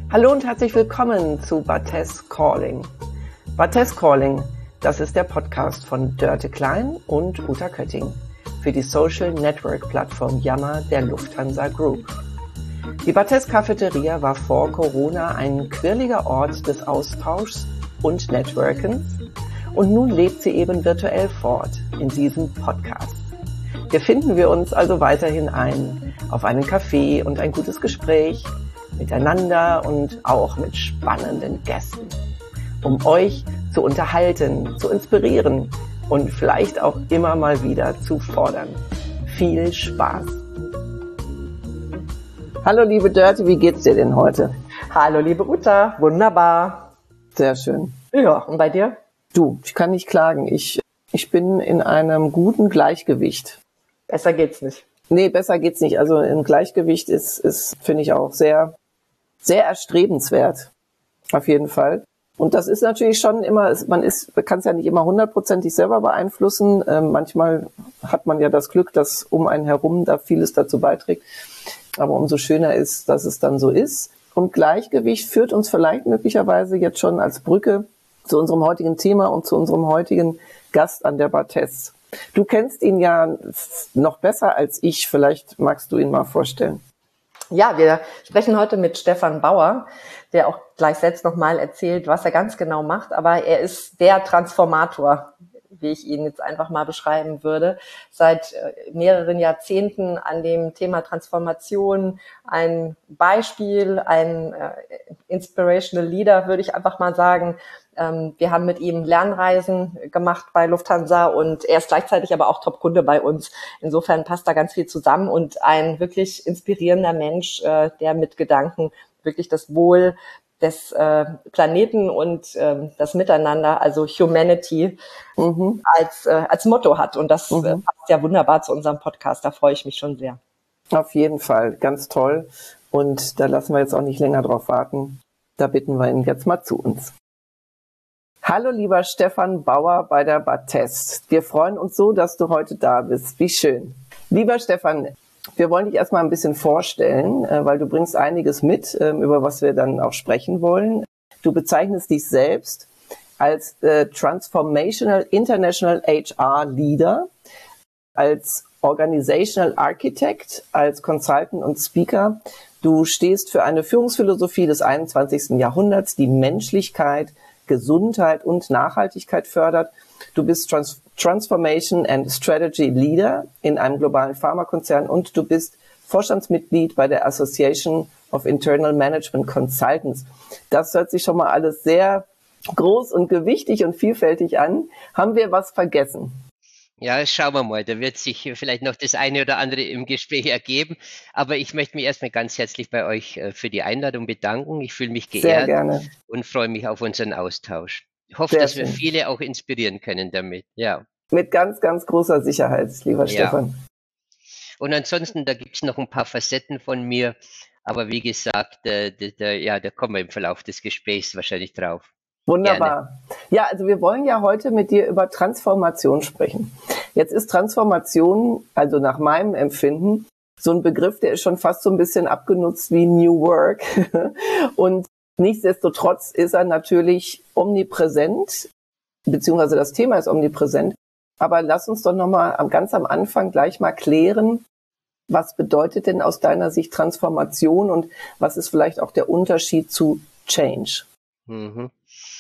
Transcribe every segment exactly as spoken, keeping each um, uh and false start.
Hallo und herzlich willkommen zu Barthes Calling. Barthes Calling, das ist der Podcast von Dörte Klein und Uta Kötting für die Social Network Plattform Yammer der Lufthansa Group. Die Barthes Cafeteria war vor Corona ein quirliger Ort des Austauschs und Networkens und nun lebt sie eben virtuell fort in diesem Podcast. Hier finden wir uns also weiterhin ein auf einen Kaffee und ein gutes Gespräch miteinander und auch mit spannenden Gästen, um euch zu unterhalten, zu inspirieren und vielleicht auch immer mal wieder zu fordern. Viel Spaß! Hallo liebe Dörte, wie geht's dir denn heute? Hallo liebe Uta, wunderbar. Sehr schön. Ja, und bei dir? Du, ich kann nicht klagen. Ich, ich bin in einem guten Gleichgewicht. Besser geht's nicht. Nee, besser geht's nicht. Also ein Gleichgewicht ist, ist finde ich auch sehr, sehr erstrebenswert. Auf jeden Fall. Und das ist natürlich schon immer, man ist, man kann es ja nicht immer hundertprozentig selber beeinflussen. Ähm, manchmal hat man ja das Glück, dass um einen herum da vieles dazu beiträgt. Aber umso schöner ist, dass es dann so ist. Und Gleichgewicht führt uns vielleicht möglicherweise jetzt schon als Brücke zu unserem heutigen Thema und zu unserem heutigen Gast an der Barthes. Du kennst ihn ja noch besser als ich. Vielleicht magst du ihn mal vorstellen. Ja, wir sprechen heute mit Stefan Bauer, der auch gleich selbst nochmal erzählt, was er ganz genau macht. Aber er ist der Transformator, wie ich ihn jetzt einfach mal beschreiben würde, seit mehreren Jahrzehnten an dem Thema Transformation, ein Beispiel, ein äh, Inspirational Leader, würde ich einfach mal sagen. Ähm, wir haben mit ihm Lernreisen gemacht bei Lufthansa und er ist gleichzeitig aber auch Top-Kunde bei uns. Insofern passt da ganz viel zusammen und ein wirklich inspirierender Mensch, äh, der mit Gedanken wirklich das Wohl des äh, Planeten und äh, das Miteinander, also Humanity, mhm. als äh, als Motto hat. Und das mhm. äh, passt ja wunderbar zu unserem Podcast. Da freue ich mich schon sehr. Auf jeden Fall, ganz toll. Und da lassen wir jetzt auch nicht länger drauf warten. Da bitten wir ihn jetzt mal zu uns. Hallo lieber Stefan Bauer bei der Barthes. Wir freuen uns so, dass du heute da bist. Wie schön. Lieber Stefan, wir wollen dich erstmal ein bisschen vorstellen, weil du bringst einiges mit, über was wir dann auch sprechen wollen. Du bezeichnest dich selbst als äh, Transformational International H R Leader, als Organizational Architect, als Consultant und Speaker. Du stehst für eine Führungsphilosophie des einundzwanzigsten Jahrhunderts, die Menschlichkeit, Gesundheit und Nachhaltigkeit fördert. Du bist Trans- Transformation and Strategy Leader in einem globalen Pharmakonzern und du bist Vorstandsmitglied bei der Association of Internal Management Consultants. Das hört sich schon mal alles sehr groß und gewichtig und vielfältig an. Haben wir was vergessen? Ja, schauen wir mal. Da wird sich vielleicht noch das eine oder andere im Gespräch ergeben. Aber ich möchte mich erstmal ganz herzlich bei euch für die Einladung bedanken. Ich fühle mich geehrt Sehr gerne. Und freue mich auf unseren Austausch. Ich hoffe, Sehr dass wir schön. viele auch inspirieren können damit. Ja. Mit ganz, ganz großer Sicherheit, lieber Ja. Stefan. Und ansonsten, da gibt es noch ein paar Facetten von mir. Aber wie gesagt, da, da, da, ja, da kommen wir im Verlauf des Gesprächs wahrscheinlich drauf. Wunderbar. Gerne. Ja, also wir wollen ja heute mit dir über Transformation sprechen. Jetzt ist Transformation, also nach meinem Empfinden, so ein Begriff, der ist schon fast so ein bisschen abgenutzt wie New Work. Und nichtsdestotrotz ist er natürlich omnipräsent, beziehungsweise das Thema ist omnipräsent. Aber lass uns doch nochmal ganz am Anfang gleich mal klären, was bedeutet denn aus deiner Sicht Transformation und was ist vielleicht auch der Unterschied zu Change? Mhm.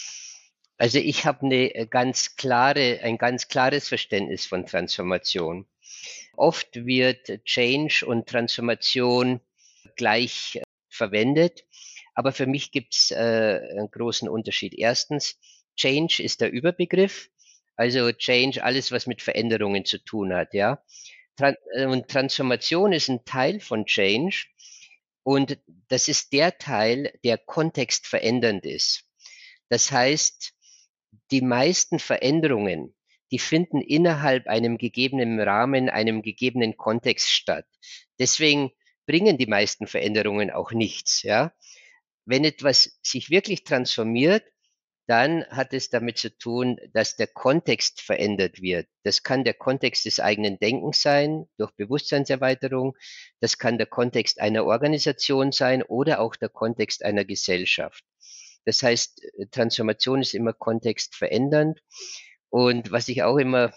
Also ich habe eine ganz klare, ein ganz klares Verständnis von Transformation. Oft wird Change und Transformation gleich verwendet, aber für mich gibt es äh, einen großen Unterschied. Erstens, Change ist der Überbegriff, also Change, alles was mit Veränderungen zu tun hat, ja. Tran- und Transformation ist ein Teil von Change und das ist der Teil, der kontextverändernd ist. Das heißt, die meisten Veränderungen, die finden innerhalb einem gegebenen Rahmen, einem gegebenen Kontext statt. Deswegen bringen die meisten Veränderungen auch nichts, ja. Wenn etwas sich wirklich transformiert, dann hat es damit zu tun, dass der Kontext verändert wird. Das kann der Kontext des eigenen Denkens sein, durch Bewusstseinserweiterung. Das kann der Kontext einer Organisation sein oder auch der Kontext einer Gesellschaft. Das heißt, Transformation ist immer kontextverändernd. Und was ich auch immer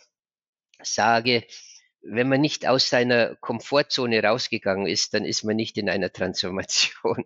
sage, wenn man nicht aus seiner Komfortzone rausgegangen ist, dann ist man nicht in einer Transformation.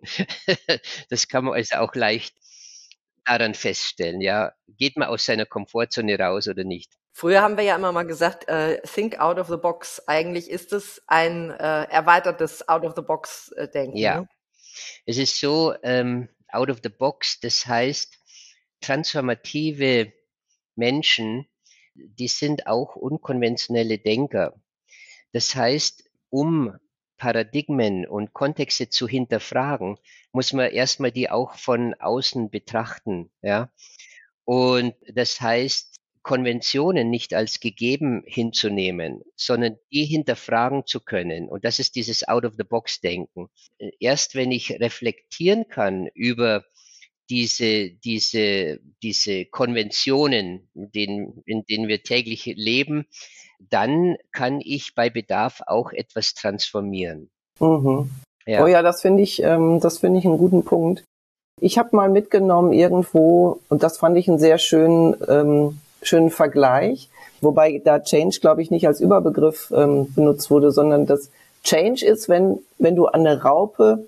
Das kann man also auch leicht daran feststellen, ja. Geht man aus seiner Komfortzone raus oder nicht? Früher haben wir ja immer mal gesagt, äh, think out of the box. Eigentlich ist es ein äh, erweitertes Out-of-the-Box-Denken. Ja, Ne? es ist so, ähm, out of the box, das heißt, transformative Menschen, die sind auch unkonventionelle Denker. Das heißt, um Paradigmen und Kontexte zu hinterfragen, muss man erstmal die auch von außen betrachten, ja. Und das heißt, Konventionen nicht als gegeben hinzunehmen, sondern die hinterfragen zu können. Und das ist dieses Out-of-the-Box-Denken. Äh, Erst wenn ich reflektieren kann über diese, diese, diese Konventionen, in denen, in denen wir täglich leben, dann kann ich bei Bedarf auch etwas transformieren. Mhm. Ja. Oh ja, das finde ich, ähm, das finde ich einen guten Punkt. Ich habe mal mitgenommen irgendwo, und das fand ich einen sehr schönen, ähm, schönen Vergleich, wobei da Change, glaube ich, nicht als Überbegriff ähm, benutzt wurde, sondern das Change ist, wenn, wenn du an eine Raupe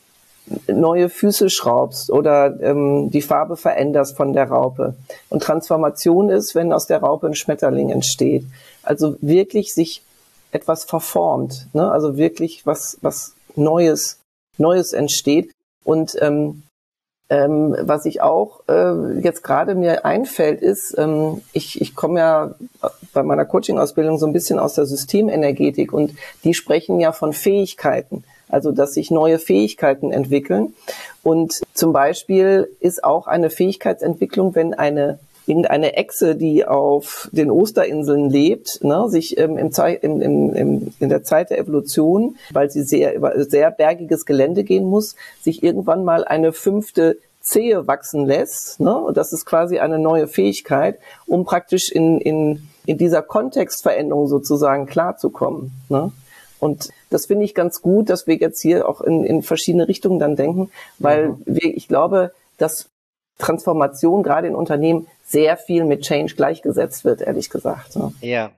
neue Füße schraubst oder ähm, die Farbe veränderst von der Raupe. Und Transformation ist, wenn aus der Raupe ein Schmetterling entsteht. Also wirklich sich etwas verformt, ne? Also wirklich was was Neues Neues entsteht. Und ähm, ähm, was ich auch äh, jetzt gerade mir einfällt, ist, ähm, ich, ich komme ja bei meiner Coaching-Ausbildung so ein bisschen aus der Systemenergetik und die sprechen ja von Fähigkeiten, also dass sich neue Fähigkeiten entwickeln. Und zum Beispiel ist auch eine Fähigkeitsentwicklung, wenn eine irgendeine Echse, die auf den Osterinseln lebt, ne, sich ähm, im Zei- im, im, im, in der Zeit der Evolution, weil sie sehr über sehr bergiges Gelände gehen muss, sich irgendwann mal eine fünfte Zehe wachsen lässt. Ne, und das ist quasi eine neue Fähigkeit, um praktisch in, in, in dieser Kontextveränderung sozusagen klarzukommen. Ne? Und das finde ich ganz gut, dass wir jetzt hier auch in, in verschiedene Richtungen dann denken, weil Mhm. wir, ich glaube, dass Transformation gerade in Unternehmen sehr viel mit Change gleichgesetzt wird, ehrlich gesagt. Ne? Ja,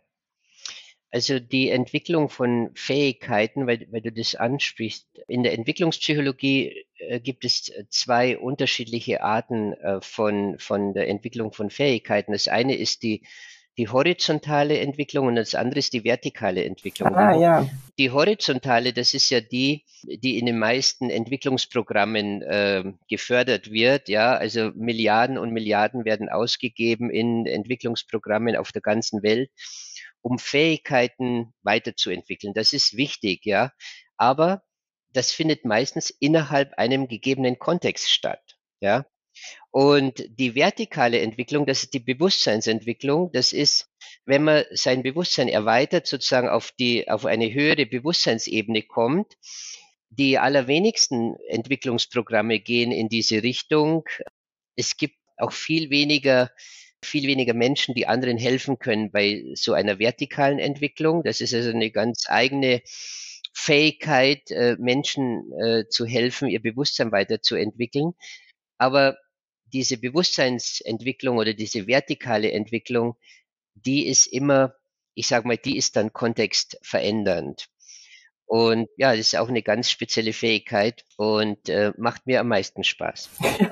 also die Entwicklung von Fähigkeiten, weil, weil du das ansprichst. In der Entwicklungspsychologie äh, gibt es äh, zwei unterschiedliche Arten äh, von, von der Entwicklung von Fähigkeiten. Das eine ist die, die horizontale Entwicklung und das andere ist die vertikale Entwicklung. Die, Ah ho- ja, die horizontale, das ist ja die, die in den meisten Entwicklungsprogrammen äh, gefördert wird. Ja, also Milliarden und Milliarden werden ausgegeben in Entwicklungsprogrammen auf der ganzen Welt, um Fähigkeiten weiterzuentwickeln. Das ist wichtig, ja. Aber das findet meistens innerhalb einem gegebenen Kontext statt, ja. Und die vertikale Entwicklung, das ist die Bewusstseinsentwicklung. Das ist, wenn man sein Bewusstsein erweitert, sozusagen auf die, auf eine höhere Bewusstseinsebene kommt. Die allerwenigsten Entwicklungsprogramme gehen in diese Richtung. Es gibt auch viel weniger, viel weniger Menschen, die anderen helfen können bei so einer vertikalen Entwicklung. Das ist also eine ganz eigene Fähigkeit, äh, Menschen äh, zu helfen, ihr Bewusstsein weiterzuentwickeln. Aber diese Bewusstseinsentwicklung oder diese vertikale Entwicklung, die ist immer, ich sage mal, die ist dann kontextverändernd. Und ja, das ist auch eine ganz spezielle Fähigkeit und äh, macht mir am meisten Spaß.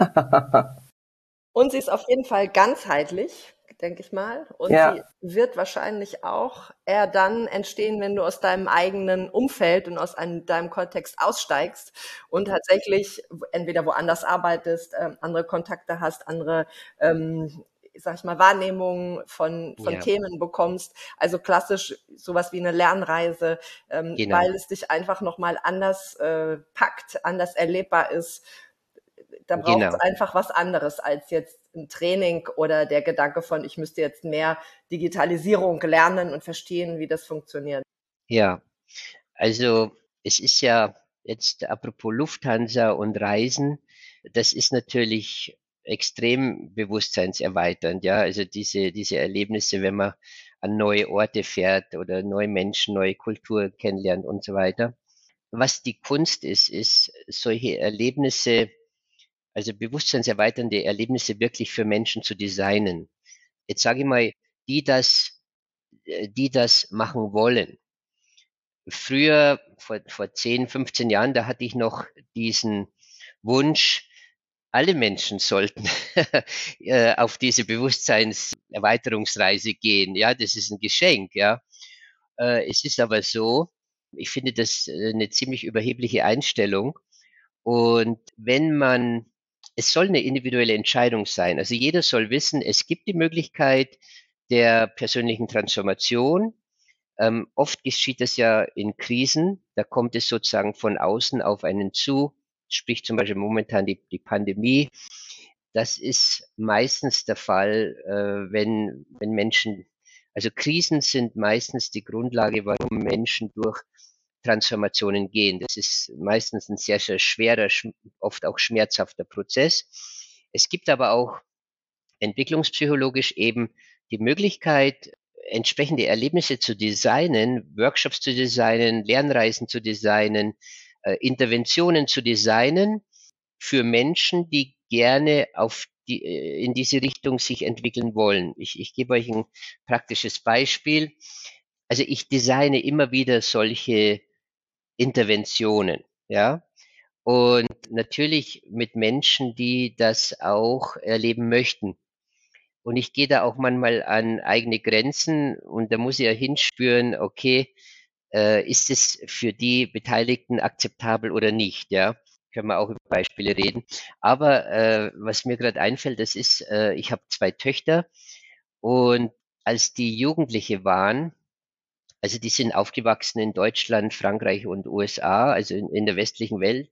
Und sie ist auf jeden Fall ganzheitlich, denke ich mal. Und ja, sie wird wahrscheinlich auch eher dann entstehen, wenn du aus deinem eigenen Umfeld und aus einem, deinem Kontext aussteigst und tatsächlich entweder woanders arbeitest, ähm, andere Kontakte hast, andere, ähm, sag ich mal, Wahrnehmungen von, von Ja, Themen bekommst. Also klassisch sowas wie eine Lernreise, ähm, genau, weil es dich einfach nochmal anders äh, packt, anders erlebbar ist. Da braucht es genau. einfach was anderes als jetzt ein Training oder der Gedanke von, ich müsste jetzt mehr Digitalisierung lernen und verstehen, wie das funktioniert. Ja, also es ist ja jetzt apropos Lufthansa und Reisen, das ist natürlich extrem bewusstseinserweiternd, ja. Also diese, diese Erlebnisse, wenn man an neue Orte fährt oder neue Menschen, neue Kultur kennenlernt und so weiter. Was die Kunst ist, ist solche Erlebnisse, also bewusstseinserweiternde Erlebnisse wirklich für Menschen zu designen. Jetzt sage ich mal, die das, äh, die das machen wollen. Früher, vor, vor zehn, fünfzehn Jahren, da hatte ich noch diesen Wunsch, alle Menschen sollten äh, auf diese Bewusstseinserweiterungsreise gehen. Ja, das ist ein Geschenk, ja. Äh, es ist aber so, ich finde das äh, eine ziemlich überhebliche Einstellung. Und wenn man, es soll eine individuelle Entscheidung sein. Also jeder soll wissen, es gibt die Möglichkeit der persönlichen Transformation. Ähm, oft geschieht das ja in Krisen. Da kommt es sozusagen von außen auf einen zu. Sprich zum Beispiel momentan die, die Pandemie. Das ist meistens der Fall, äh, wenn, wenn Menschen, also Krisen sind meistens die Grundlage, warum Menschen durch Transformationen gehen. Das ist meistens ein sehr, sehr schwerer, oft auch schmerzhafter Prozess. Es gibt aber auch entwicklungspsychologisch eben die Möglichkeit, entsprechende Erlebnisse zu designen, Workshops zu designen, Lernreisen zu designen, äh, Interventionen zu designen für Menschen, die gerne auf die, äh, in diese Richtung sich entwickeln wollen. Ich, ich gebe euch ein praktisches Beispiel. Also ich designe immer wieder solche Interventionen, ja. Und natürlich mit Menschen, die das auch erleben möchten. Und ich gehe da auch manchmal an eigene Grenzen und da muss ich ja hinspüren, okay, äh, ist es für die Beteiligten akzeptabel oder nicht, ja? Können wir auch über Beispiele reden. Aber äh, was mir gerade einfällt, das ist, äh, ich habe zwei Töchter und als die Jugendliche waren, also die sind aufgewachsen in Deutschland, Frankreich und U S A, also in, in der westlichen Welt.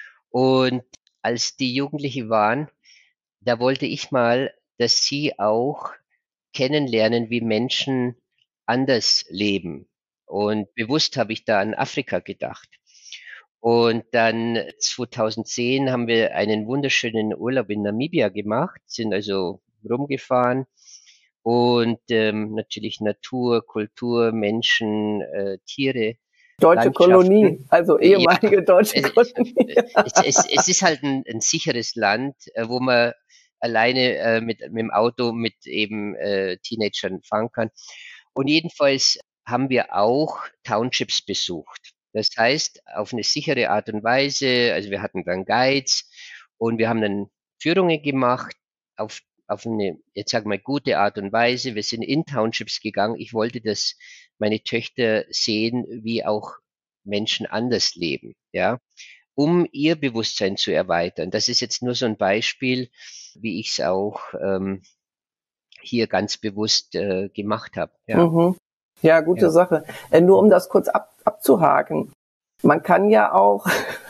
Und als die Jugendliche waren, da wollte ich mal, dass sie auch kennenlernen, wie Menschen anders leben. Und bewusst habe ich da an Afrika gedacht. Und dann zweitausendzehn haben wir einen wunderschönen Urlaub in Namibia gemacht, sind also rumgefahren und ähm, natürlich Natur, Kultur, Menschen, äh, Tiere, Deutsche Landschaften. Kolonie, also Äh, Ja, ehemalige deutsche es, Kolonie. es, es, es ist halt ein, ein sicheres Land, äh, wo man alleine äh, mit, mit dem Auto mit eben äh, Teenagern fahren kann. Und jedenfalls haben wir auch Townships besucht. Das heißt, auf eine sichere Art und Weise, also wir hatten dann Guides und wir haben dann Führungen gemacht auf, auf eine, jetzt sag mal, gute Art und Weise. Wir sind in Townships gegangen. Ich wollte, dass meine Töchter sehen, wie auch Menschen anders leben, ja, um ihr Bewusstsein zu erweitern. Das ist jetzt nur so ein Beispiel, wie ich es auch ähm, hier ganz bewusst äh, gemacht habe. Ja, Mhm. Ja, gute ja. Sache. Äh, nur um das kurz ab, abzuhaken. Man kann ja auch,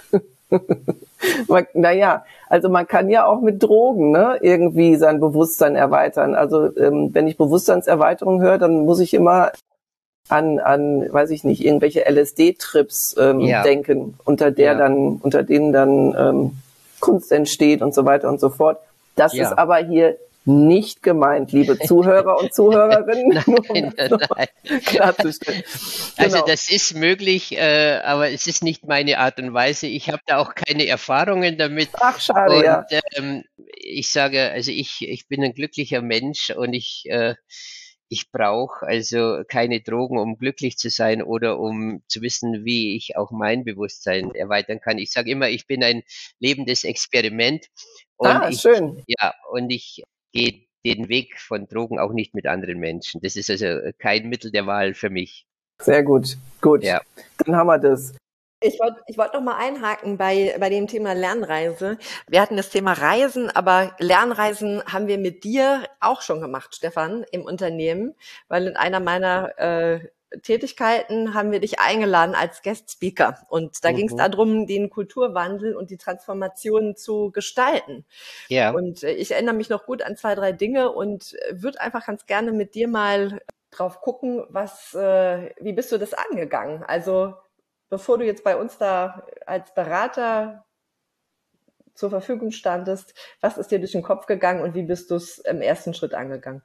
man, naja, also man kann ja auch mit Drogen, ne, irgendwie sein Bewusstsein erweitern. Also ähm, wenn ich Bewusstseinserweiterung höre, dann muss ich immer an, an, weiß ich nicht, irgendwelche L S D-Trips ähm, Ja, denken, unter der ja, dann, unter denen dann ähm, Kunst entsteht und so weiter und so fort. Das ist ja. aber hier nicht gemeint, liebe Zuhörer und Zuhörerinnen, nur um Nein, das nochmal nein. klarzustellen. Also Genau. das ist möglich, äh, aber es ist nicht meine Art und Weise. Ich habe da auch keine Erfahrungen damit. Ach, schade, Und ja. ähm, ich sage, also ich, ich bin ein glücklicher Mensch und ich, äh, ich brauche also keine Drogen, um glücklich zu sein oder um zu wissen, wie ich auch mein Bewusstsein erweitern kann. Ich sage immer, ich bin ein lebendes Experiment und Ah, ich, schön. ja, und ich gehe den Weg von Drogen auch nicht mit anderen Menschen. Das ist also kein Mittel der Wahl für mich. Sehr gut. Gut. Ja, Dann haben wir das. Ich wollte ich wollte noch mal einhaken bei bei dem Thema Lernreise. Wir hatten das Thema Reisen, aber Lernreisen haben wir mit dir auch schon gemacht, Stefan, im Unternehmen, weil in einer meiner äh, Tätigkeiten haben wir dich eingeladen als Guest Speaker und da ging es mhm. darum, den Kulturwandel und die Transformation zu gestalten. Ja, Und äh, ich erinnere mich noch gut an zwei, drei Dinge und würde einfach ganz gerne mit dir mal drauf gucken, was, äh, wie bist du das angegangen? Also bevor du jetzt bei uns da als Berater zur Verfügung standest. Was ist dir durch den Kopf gegangen und wie bist du es im ersten Schritt angegangen?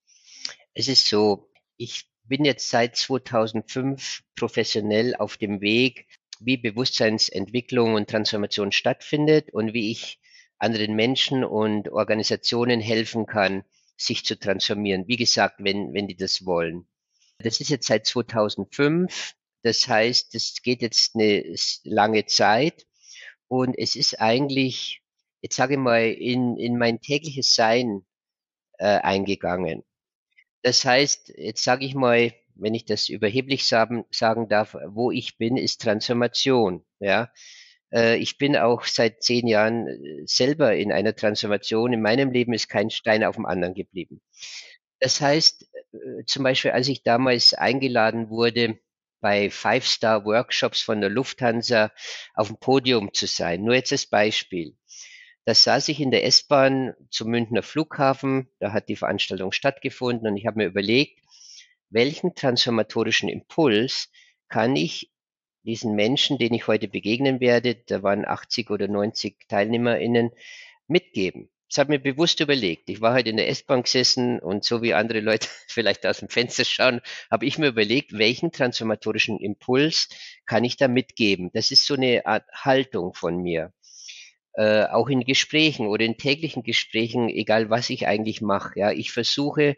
Es ist so, ich bin jetzt seit zweitausendfünf professionell auf dem Weg, wie Bewusstseinsentwicklung und Transformation stattfindet und wie ich anderen Menschen und Organisationen helfen kann, sich zu transformieren. Wie gesagt, wenn, wenn die das wollen. Das ist jetzt seit zweitausendfünf. Das heißt, es geht jetzt eine lange Zeit und es ist eigentlich, jetzt sage ich mal, in, in mein tägliches Sein äh, eingegangen. Das heißt, jetzt sage ich mal, wenn ich das überheblich sagen, sagen darf, wo ich bin, ist Transformation. Ja, äh, ich bin auch seit zehn Jahren äh, selber in einer Transformation. In meinem Leben ist kein Stein auf dem anderen geblieben. Das heißt, äh, zum Beispiel, als ich damals eingeladen wurde, bei Five-Star-Workshops von der Lufthansa auf dem Podium zu sein. Nur jetzt als Beispiel. Da saß ich in der S-Bahn zum Münchner Flughafen, da hat die Veranstaltung stattgefunden und ich habe mir überlegt, welchen transformatorischen Impuls kann ich diesen Menschen, denen ich heute begegnen werde, da waren achtzig oder neunzig TeilnehmerInnen, mitgeben. Das habe ich mir bewusst überlegt. Ich war halt in der S-Bahn gesessen und so wie andere Leute vielleicht aus dem Fenster schauen, habe ich mir überlegt, welchen transformatorischen Impuls kann ich da mitgeben. Das ist so eine Art Haltung von mir. Äh, auch in Gesprächen oder in täglichen Gesprächen, egal was ich eigentlich mache. Ja, ich versuche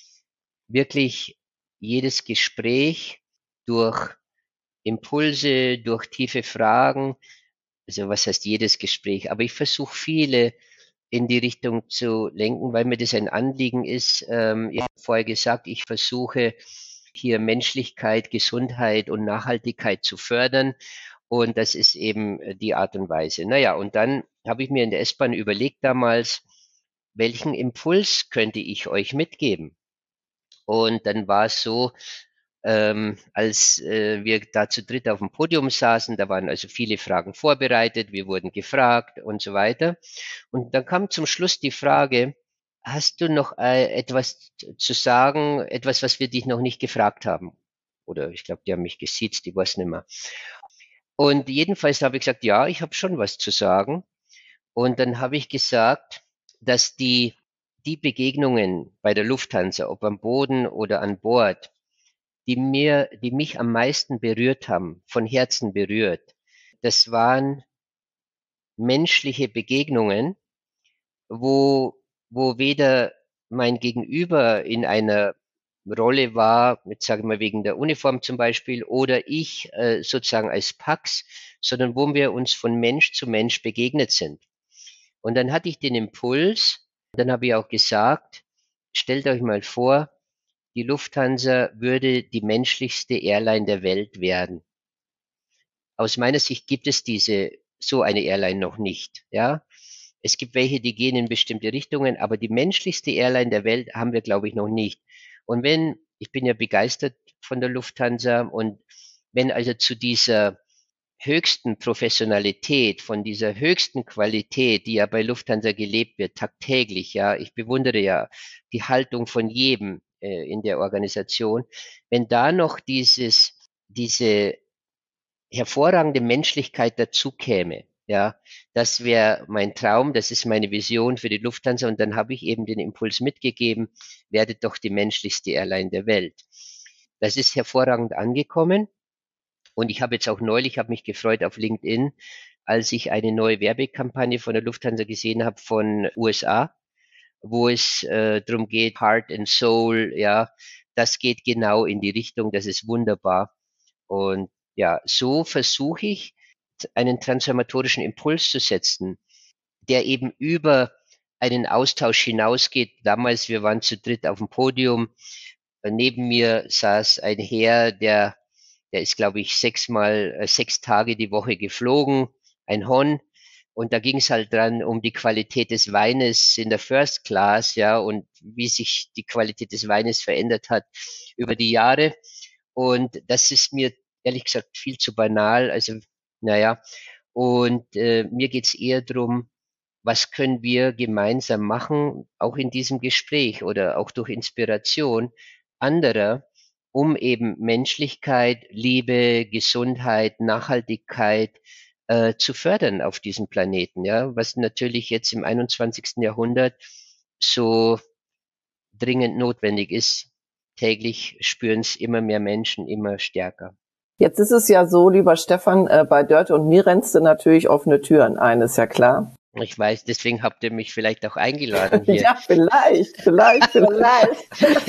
wirklich jedes Gespräch durch Impulse, durch tiefe Fragen, also was heißt jedes Gespräch, aber ich versuche viele in die Richtung zu lenken, weil mir das ein Anliegen ist. Ähm, ich habe vorher gesagt, ich versuche hier Menschlichkeit, Gesundheit und Nachhaltigkeit zu fördern. Und das ist eben die Art und Weise. Naja, und dann habe ich mir in der S-Bahn überlegt damals, welchen Impuls könnte ich euch mitgeben? Und dann war es so, ähm, als äh, wir da zu dritt auf dem Podium saßen, da waren also viele Fragen vorbereitet, wir wurden gefragt und so weiter. Und dann kam zum Schluss die Frage, hast du noch äh, etwas zu sagen, etwas, was wir dich noch nicht gefragt haben? Oder ich glaube, die haben mich gesiezt, ich weiß nicht mehr. Und jedenfalls habe ich gesagt, ja, ich habe schon was zu sagen. Und dann habe ich gesagt, dass die, die Begegnungen bei der Lufthansa, ob am Boden oder an Bord, die mir, die mich am meisten berührt haben, von Herzen berührt, das waren menschliche Begegnungen, wo, wo weder mein Gegenüber in einer Rolle war, jetzt sage ich mal wegen der Uniform zum Beispiel, oder ich äh, sozusagen als Pax, sondern wo wir uns von Mensch zu Mensch begegnet sind. Und dann hatte ich den Impuls, dann habe ich auch gesagt, stellt euch mal vor, die Lufthansa würde die menschlichste Airline der Welt werden. Aus meiner Sicht gibt es diese, so eine Airline noch nicht, ja. Es gibt welche, die gehen in bestimmte Richtungen, aber die menschlichste Airline der Welt haben wir, glaube ich, noch nicht. Und wenn, ich bin ja begeistert von der Lufthansa und wenn also zu dieser höchsten Professionalität, von dieser höchsten Qualität, die ja bei Lufthansa gelebt wird, tagtäglich, ja, ich bewundere ja die Haltung von jedem äh, in der Organisation, wenn da noch dieses, diese hervorragende Menschlichkeit dazu käme. Ja, das wäre mein Traum, das ist meine Vision für die Lufthansa und dann habe ich eben den Impuls mitgegeben, werdet doch die menschlichste Airline der Welt. Das ist hervorragend angekommen und ich habe jetzt auch neulich, habe mich gefreut auf LinkedIn, als ich eine neue Werbekampagne von der Lufthansa gesehen habe von U S A, wo es äh, darum geht, Heart and Soul, ja, das geht genau in die Richtung, das ist wunderbar und ja, so versuche ich, einen transformatorischen Impuls zu setzen, der eben über einen Austausch hinausgeht. Damals, wir waren zu dritt auf dem Podium. Neben mir saß ein Herr, der, der ist, glaube ich, sechsmal, äh, sechs Tage die Woche geflogen, ein Hon. Und da ging es halt dran um die Qualität des Weines in der First Class, ja, und wie sich die Qualität des Weines verändert hat über die Jahre. Und das ist mir ehrlich gesagt viel zu banal. Also, naja, und äh, mir geht's eher drum, was können wir gemeinsam machen, auch in diesem Gespräch oder auch durch Inspiration anderer, um eben Menschlichkeit, Liebe, Gesundheit, Nachhaltigkeit äh, zu fördern auf diesem Planeten, ja, was natürlich jetzt im einundzwanzigsten Jahrhundert so dringend notwendig ist. Täglich spüren es immer mehr Menschen immer stärker. Jetzt ist es ja so, lieber Stefan, äh, bei Dörte und mir rennst du natürlich offene Türen ein, ist ja klar. Ich weiß, deswegen habt ihr mich vielleicht auch eingeladen hier. Ja, vielleicht, vielleicht, vielleicht.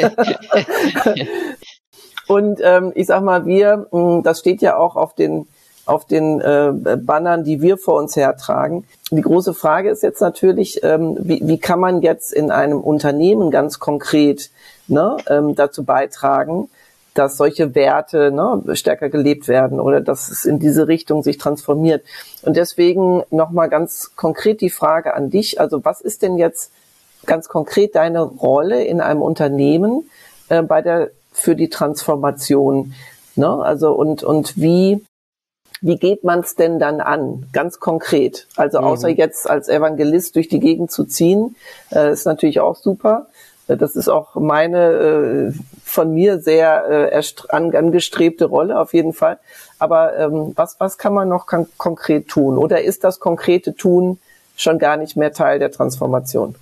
Und ähm, ich sag mal, wir, mh, das steht ja auch auf den auf den äh, Bannern, die wir vor uns hertragen. Die große Frage ist jetzt natürlich, ähm, wie, wie kann man jetzt in einem Unternehmen ganz konkret ne, ähm, dazu beitragen, dass solche Werte ne, stärker gelebt werden oder dass es in diese Richtung sich transformiert. Und deswegen nochmal ganz konkret die Frage an dich. Also was ist denn jetzt ganz konkret deine Rolle in einem Unternehmen äh, bei der für die Transformation? Ne? Also und und wie wie geht man es denn dann an, ganz konkret? Also außer mhm. jetzt als Evangelist durch die Gegend zu ziehen, äh, ist natürlich auch super. Das ist auch meine äh, von mir sehr äh, an, angestrebte Rolle auf jeden Fall. Aber ähm, was was kann man noch kon- konkret tun? Oder ist das konkrete Tun schon gar nicht mehr Teil der Transformation?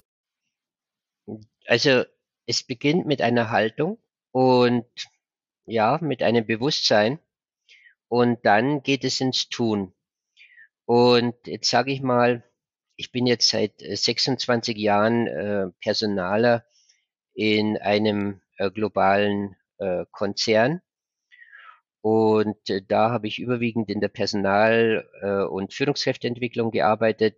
Also es beginnt mit einer Haltung und ja, mit einem Bewusstsein und dann geht es ins Tun. Und jetzt sage ich mal, ich bin jetzt seit äh, sechsundzwanzig Jahren äh, Personaler in einem äh, globalen äh, Konzern. Und äh, da habe ich überwiegend in der Personal- äh, und Führungskräfteentwicklung gearbeitet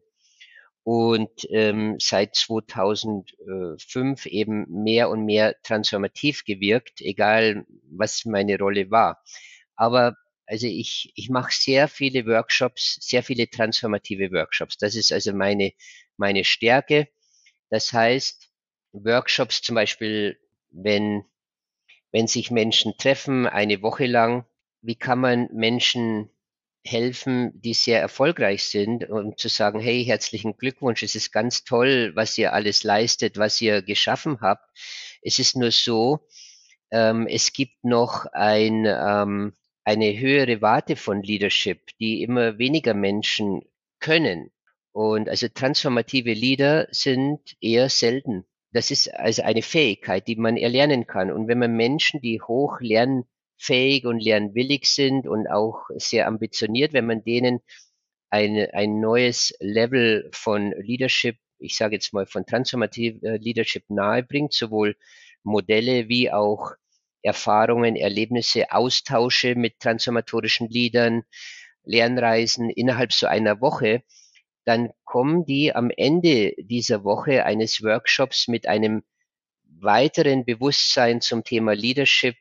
und ähm, seit zweitausendfünf eben mehr und mehr transformativ gewirkt, egal was meine Rolle war. Aber also ich, ich mache sehr viele Workshops, sehr viele transformative Workshops. Das ist also meine, meine Stärke. Das heißt, Workshops zum Beispiel, wenn, wenn sich Menschen treffen, eine Woche lang, wie kann man Menschen helfen, die sehr erfolgreich sind, um zu sagen, hey, herzlichen Glückwunsch, es ist ganz toll, was ihr alles leistet, was ihr geschaffen habt. Es ist nur so, ähm, es gibt noch ein, ähm, eine höhere Warte von Leadership, die immer weniger Menschen können. Und also transformative Leader sind eher selten. Das ist also eine Fähigkeit, die man erlernen kann. Und wenn man Menschen, die hoch lernfähig und lernwillig sind und auch sehr ambitioniert, wenn man denen ein, ein neues Level von Leadership, ich sage jetzt mal von transformative Leadership nahebringt, sowohl Modelle wie auch Erfahrungen, Erlebnisse, Austausche mit transformatorischen Leadern, Lernreisen innerhalb so einer Woche, dann kommen die am Ende dieser Woche eines Workshops mit einem weiteren Bewusstsein zum Thema Leadership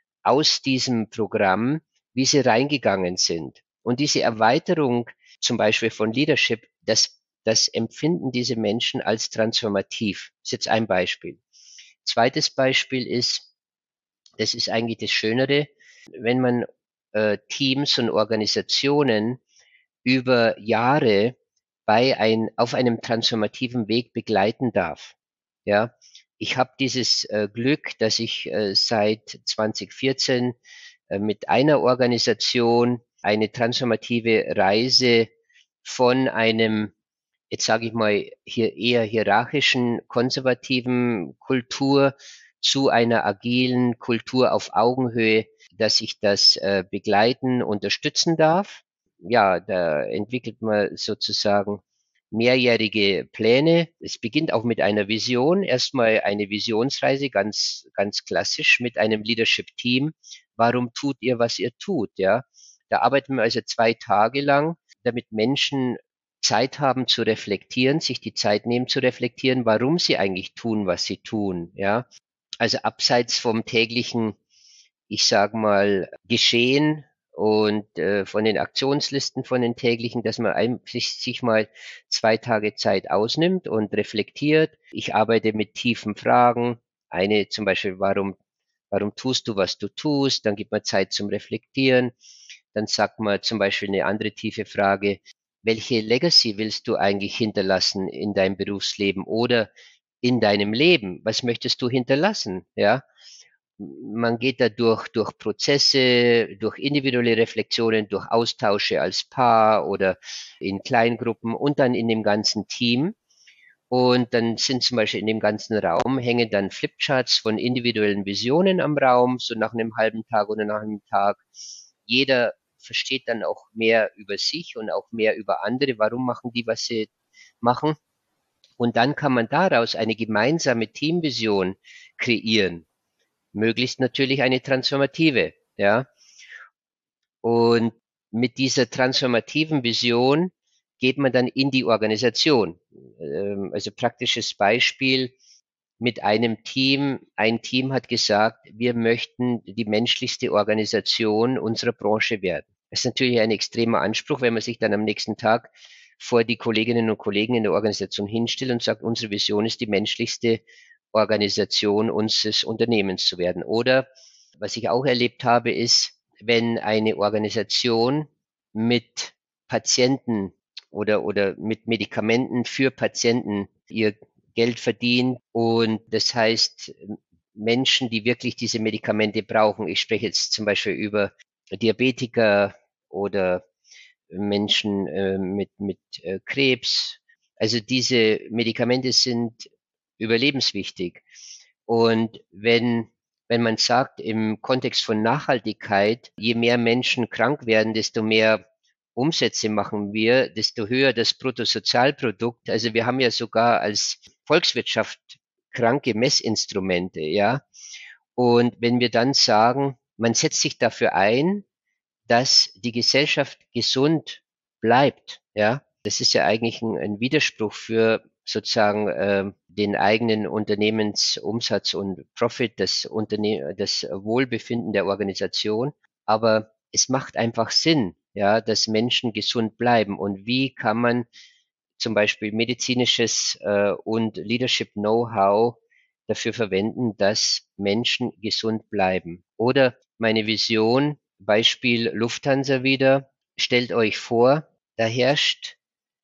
aus diesem Programm, wie sie reingegangen sind. Und diese Erweiterung zum Beispiel von Leadership, das, das empfinden diese Menschen als transformativ. Das ist jetzt ein Beispiel. Zweites Beispiel ist, das ist eigentlich das Schönere, wenn man äh, Teams und Organisationen über Jahre bei ein, auf einem transformativen Weg begleiten darf. Ja, ich habe dieses äh, Glück, dass ich äh, seit zweitausendvierzehn äh, mit einer Organisation eine transformative Reise von einem, jetzt sage ich mal, hier eher hierarchischen, konservativen Kultur zu einer agilen Kultur auf Augenhöhe, dass ich das äh, begleiten, unterstützen darf. Ja, da entwickelt man sozusagen mehrjährige Pläne. Es beginnt auch mit einer Vision. Erstmal eine Visionsreise, ganz, ganz klassisch mit einem Leadership-Team. Warum tut ihr, was ihr tut? Ja, da arbeiten wir also zwei Tage lang, damit Menschen Zeit haben zu reflektieren, sich die Zeit nehmen zu reflektieren, warum sie eigentlich tun, was sie tun. Ja, also abseits vom täglichen, ich sag mal, Geschehen und äh, von den Aktionslisten von den täglichen, dass man ein, sich, sich mal zwei Tage Zeit ausnimmt und reflektiert. Ich arbeite mit tiefen Fragen. Eine zum Beispiel, warum, warum tust du, was du tust? Dann gibt man Zeit zum Reflektieren. Dann sagt man zum Beispiel eine andere tiefe Frage, welche Legacy willst du eigentlich hinterlassen in deinem Berufsleben oder in deinem Leben? Was möchtest du hinterlassen? Ja. man geht da durch, durch Prozesse, durch individuelle Reflexionen, durch Austausche als Paar oder in Kleingruppen und dann in dem ganzen Team. Und dann sind zum Beispiel in dem ganzen Raum hängen dann Flipcharts von individuellen Visionen am Raum, so nach einem halben Tag oder nach einem Tag. Jeder versteht dann auch mehr über sich und auch mehr über andere. Warum machen die, was sie machen? Und dann kann man daraus eine gemeinsame Teamvision kreieren. Möglichst natürlich eine transformative, ja. Und mit dieser transformativen Vision geht man dann in die Organisation. Also praktisches Beispiel mit einem Team. Ein Team hat gesagt, wir möchten die menschlichste Organisation unserer Branche werden. Das ist natürlich ein extremer Anspruch, wenn man sich dann am nächsten Tag vor die Kolleginnen und Kollegen in der Organisation hinstellt und sagt, unsere Vision ist die menschlichste Organisation unseres Unternehmens zu werden. Oder was ich auch erlebt habe, ist, wenn eine Organisation mit Patienten oder, oder mit Medikamenten für Patienten ihr Geld verdient und das heißt Menschen, die wirklich diese Medikamente brauchen. Ich spreche jetzt zum Beispiel über Diabetiker oder Menschen äh, mit, mit äh, Krebs. Also diese Medikamente sind überlebenswichtig. Und wenn, wenn man sagt, im Kontext von Nachhaltigkeit, je mehr Menschen krank werden, desto mehr Umsätze machen wir, desto höher das Bruttosozialprodukt. Also wir haben ja sogar als Volkswirtschaft kranke Messinstrumente, ja. Und wenn wir dann sagen, man setzt sich dafür ein, dass die Gesellschaft gesund bleibt, ja, das ist ja eigentlich ein, ein Widerspruch für sozusagen äh, den eigenen Unternehmensumsatz und Profit, das Unterne das Wohlbefinden der Organisation. Aber es macht einfach Sinn, ja, dass Menschen gesund bleiben. Und wie kann man zum Beispiel medizinisches äh, und Leadership Know-how dafür verwenden, dass Menschen gesund bleiben? Oder meine Vision, Beispiel Lufthansa wieder. Stellt euch vor, da herrscht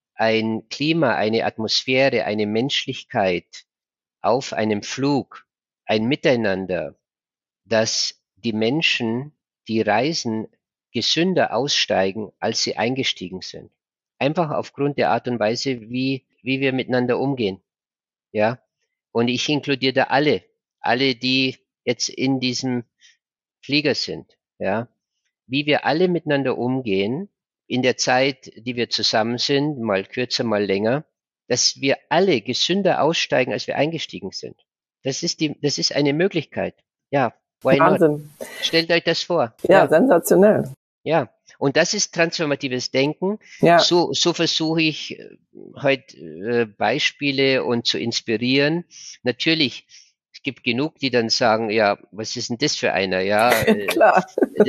ein Klima, eine Atmosphäre, eine Menschlichkeit auf einem Flug, ein Miteinander, dass die Menschen, die reisen, gesünder aussteigen, als sie eingestiegen sind. Einfach aufgrund der Art und Weise, wie, wie wir miteinander umgehen. Ja. Und ich inkludiere da alle, alle, die jetzt in diesem Flieger sind. Ja. Wie wir alle miteinander umgehen, in der Zeit, die wir zusammen sind, mal kürzer, mal länger, dass wir alle gesünder aussteigen, als wir eingestiegen sind. Das ist die, das ist eine Möglichkeit. Ja, why not? Wahnsinn. Stellt euch das vor. Ja, Ja, sensationell. ja. Und das ist transformatives Denken. Ja, So, so versuche ich äh, heute äh, Beispiele und zu inspirieren. Natürlich, es gibt genug, die dann sagen, ja, was ist denn das für einer? Ja, äh, klar.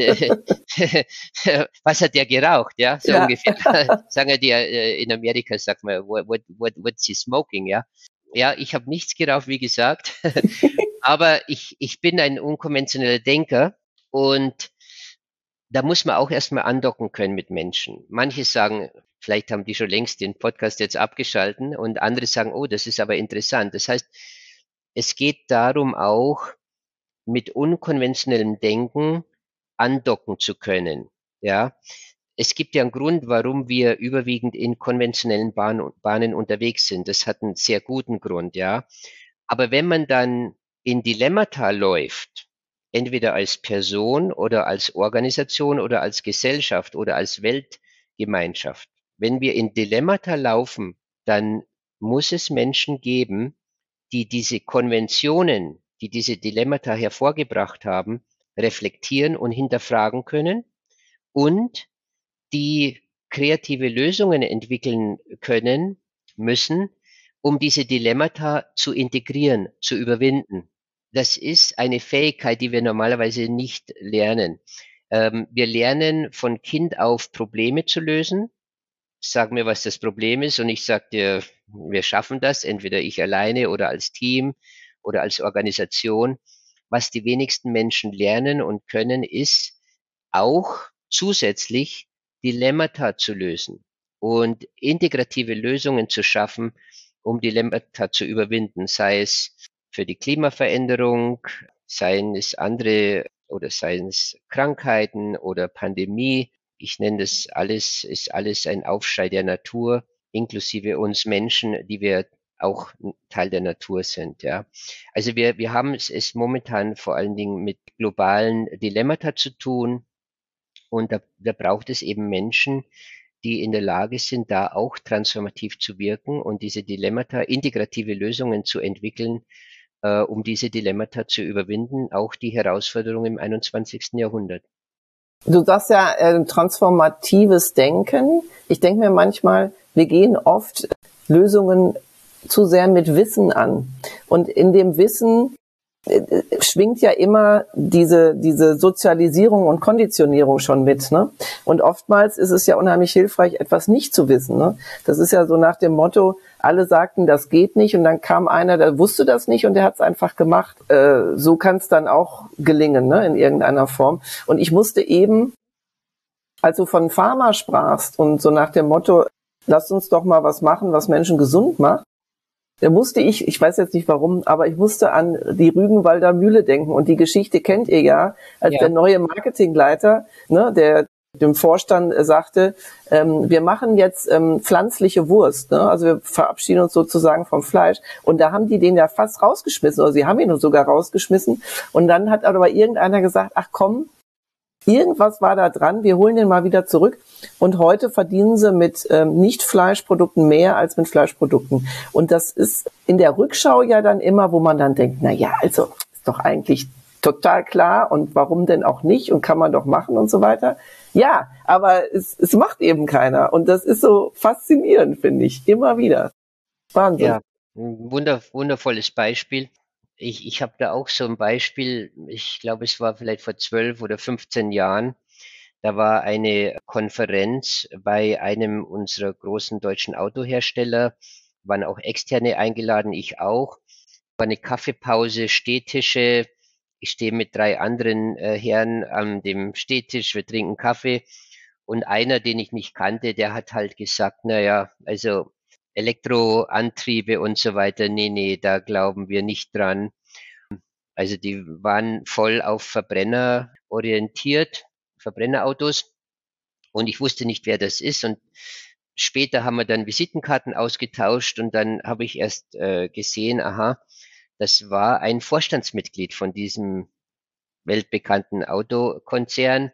was hat der geraucht? Ja, so Ja. ungefähr. Sagen die äh, in Amerika, sagt man, what, what, what, what's he smoking? Ja, ja, ich habe nichts geraucht, wie gesagt. Aber ich, ich bin ein unkonventioneller Denker und da muss man auch erstmal andocken können mit Menschen. Manche sagen, vielleicht haben die schon längst den Podcast jetzt abgeschalten und andere sagen, oh, das ist aber interessant. Das heißt, es geht darum auch, mit unkonventionellem Denken andocken zu können. Ja, es gibt ja einen Grund, warum wir überwiegend in konventionellen Bahn, Bahnen unterwegs sind. Das hat einen sehr guten Grund, ja. Aber wenn man dann in Dilemmata läuft, entweder als Person oder als Organisation oder als Gesellschaft oder als Weltgemeinschaft, wenn wir in Dilemmata laufen, dann muss es Menschen geben, die diese Konventionen, die diese Dilemmata hervorgebracht haben, reflektieren und hinterfragen können und die kreative Lösungen entwickeln können müssen, um diese Dilemmata zu integrieren, zu überwinden. Das ist eine Fähigkeit, die wir normalerweise nicht lernen. Ähm, wir lernen von Kind auf Probleme zu lösen. Sag mir, was das Problem ist und ich sag dir, wir schaffen das, entweder ich alleine oder als Team oder als Organisation. Was die wenigsten Menschen lernen und können, ist auch zusätzlich Dilemmata zu lösen und integrative Lösungen zu schaffen, um Dilemmata zu überwinden, sei es für die Klimaveränderung, seien es andere oder seien es Krankheiten oder Pandemie. Ich nenne das alles, ist alles ein Aufschrei der Natur, inklusive uns Menschen, die wir auch ein Teil der Natur sind, ja. Also wir, wir haben es, es momentan vor allen Dingen mit globalen Dilemmata zu tun, und da, da braucht es eben Menschen, die in der Lage sind, da auch transformativ zu wirken und diese Dilemmata, integrative Lösungen zu entwickeln, äh, um diese Dilemmata zu überwinden, auch die Herausforderung im einundzwanzigsten Jahrhundert. Du sagst ja äh, transformatives Denken. Ich denke mir manchmal, wir gehen oft Lösungen zu sehr mit Wissen an. Und in dem Wissen äh, schwingt ja immer diese diese Sozialisierung und Konditionierung schon mit, ne? Und oftmals ist es ja unheimlich hilfreich, etwas nicht zu wissen, ne? Das ist ja so nach dem Motto, alle sagten, das geht nicht, und dann kam einer, der wusste das nicht und der hat es einfach gemacht. Äh, so kann es dann auch gelingen, ne? In irgendeiner Form. Und ich musste eben, als du von Pharma sprachst und so nach dem Motto, lasst uns doch mal was machen, was Menschen gesund macht, da musste ich, ich weiß jetzt nicht warum, aber ich musste an die Rügenwalder Mühle denken. Und die Geschichte kennt ihr ja, als Ja. der neue Marketingleiter, ne, der dem Vorstand äh, sagte, ähm, wir machen jetzt ähm, pflanzliche Wurst, ne? Also wir verabschieden uns sozusagen vom Fleisch. Und da haben die den ja fast rausgeschmissen, oder sie haben ihn sogar rausgeschmissen. Und dann hat aber irgendeiner gesagt, ach komm, irgendwas war da dran, wir holen den mal wieder zurück. Und heute verdienen sie mit ähm, Nicht-Fleischprodukten mehr als mit Fleischprodukten. Und das ist in der Rückschau ja dann immer, wo man dann denkt, na ja, also ist doch eigentlich total klar, und warum denn auch nicht, und kann man doch machen und so weiter. Ja, aber es, es macht eben keiner. Und das ist so faszinierend, finde ich, immer wieder. Wahnsinn. Ja, ein wunder, wundervolles Beispiel. Ich, ich habe da auch so ein Beispiel, ich glaube, es war vielleicht vor zwölf oder fünfzehn Jahren. Da war eine Konferenz bei einem unserer großen deutschen Autohersteller, waren auch Externe eingeladen, ich auch. War eine Kaffeepause, Stehtische. Ich stehe mit drei anderen äh, Herren an dem Stehtisch, wir trinken Kaffee. Und einer, den ich nicht kannte, der hat halt gesagt, na ja, also Elektroantriebe und so weiter, nee, nee, da glauben wir nicht dran. Also die waren voll auf Verbrenner orientiert, Verbrennerautos. Und ich wusste nicht, wer das ist. Und später haben wir dann Visitenkarten ausgetauscht, und dann habe ich erst äh, gesehen, aha, das war ein Vorstandsmitglied von diesem weltbekannten Autokonzern.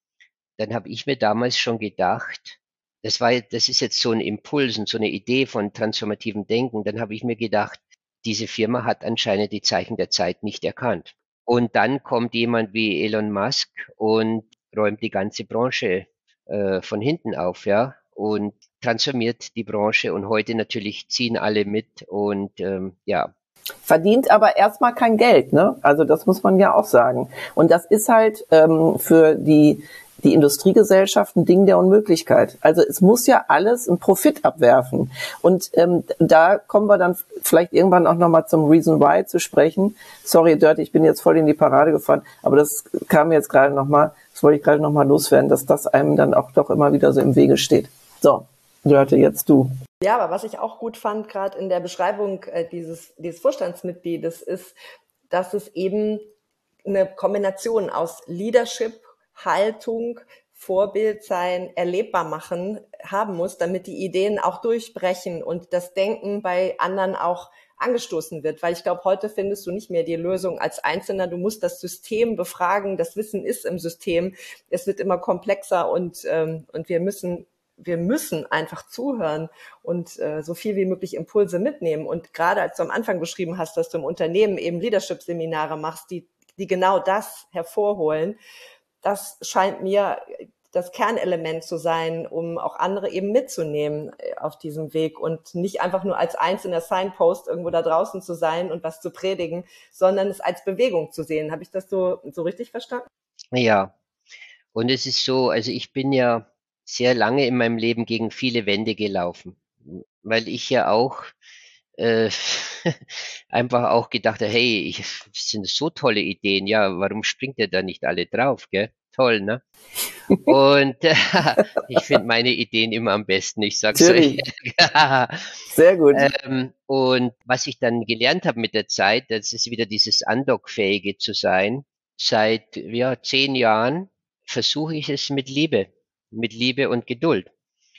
Dann habe ich mir damals schon gedacht, das war, das ist jetzt so ein Impuls und so eine Idee von transformativem Denken. Dann habe ich mir gedacht, diese Firma hat anscheinend die Zeichen der Zeit nicht erkannt. Und dann kommt jemand wie Elon Musk und räumt die ganze Branche äh, von hinten auf, ja, und transformiert die Branche. Und heute natürlich ziehen alle mit, und ähm, ja. Verdient aber erstmal kein Geld, ne? Also das muss man ja auch sagen. Und das ist halt ähm, für die die Industriegesellschaft ein Ding der Unmöglichkeit. Also es muss ja alles einen Profit abwerfen. Und ähm, da kommen wir dann vielleicht irgendwann auch nochmal zum Reason Why zu sprechen. Sorry, Dirty, ich bin jetzt voll in die Parade gefahren, aber das kam jetzt gerade nochmal, das wollte ich gerade nochmal loswerden, dass das einem dann auch doch immer wieder so im Wege steht. So, Dirty, jetzt du. Ja, aber was ich auch gut fand, gerade in der Beschreibung äh, dieses, dieses Vorstandsmitgliedes, ist, dass es eben eine Kombination aus Leadership, Haltung, Vorbild sein, erlebbar machen haben muss, damit die Ideen auch durchbrechen und das Denken bei anderen auch angestoßen wird. Weil ich glaube, heute findest du nicht mehr die Lösung als Einzelner. Du musst das System befragen. Das Wissen ist im System. Es wird immer komplexer, und, ähm, und wir müssen wir müssen einfach zuhören und äh, so viel wie möglich Impulse mitnehmen. Und gerade als du am Anfang beschrieben hast, dass du im Unternehmen eben Leadership-Seminare machst, die, die genau das hervorholen, das scheint mir das Kernelement zu sein, um auch andere eben mitzunehmen auf diesem Weg und nicht einfach nur als einzelner Signpost irgendwo da draußen zu sein und was zu predigen, sondern es als Bewegung zu sehen. Habe ich das so, so richtig verstanden? Ja, und es ist so, also ich bin ja sehr lange in meinem Leben gegen viele Wände gelaufen, weil ich ja auch äh, einfach auch gedacht habe, hey, ich, das sind so tolle Ideen, ja, warum springt ihr da nicht alle drauf, gell? toll, ne? Und äh, ich finde meine Ideen immer am besten, ich sag's euch. Sehr gut. Ähm, und was ich dann gelernt habe mit der Zeit, das ist wieder dieses Andockfähige zu sein. Seit ja, zehn Jahren versuche ich es mit Liebe, mit Liebe und Geduld.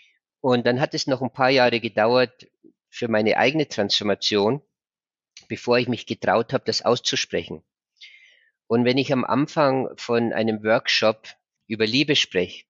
Und dann hat es noch ein paar Jahre gedauert für meine eigene Transformation, bevor ich mich getraut habe, das auszusprechen. Und wenn ich am Anfang von einem Workshop über Liebe spreche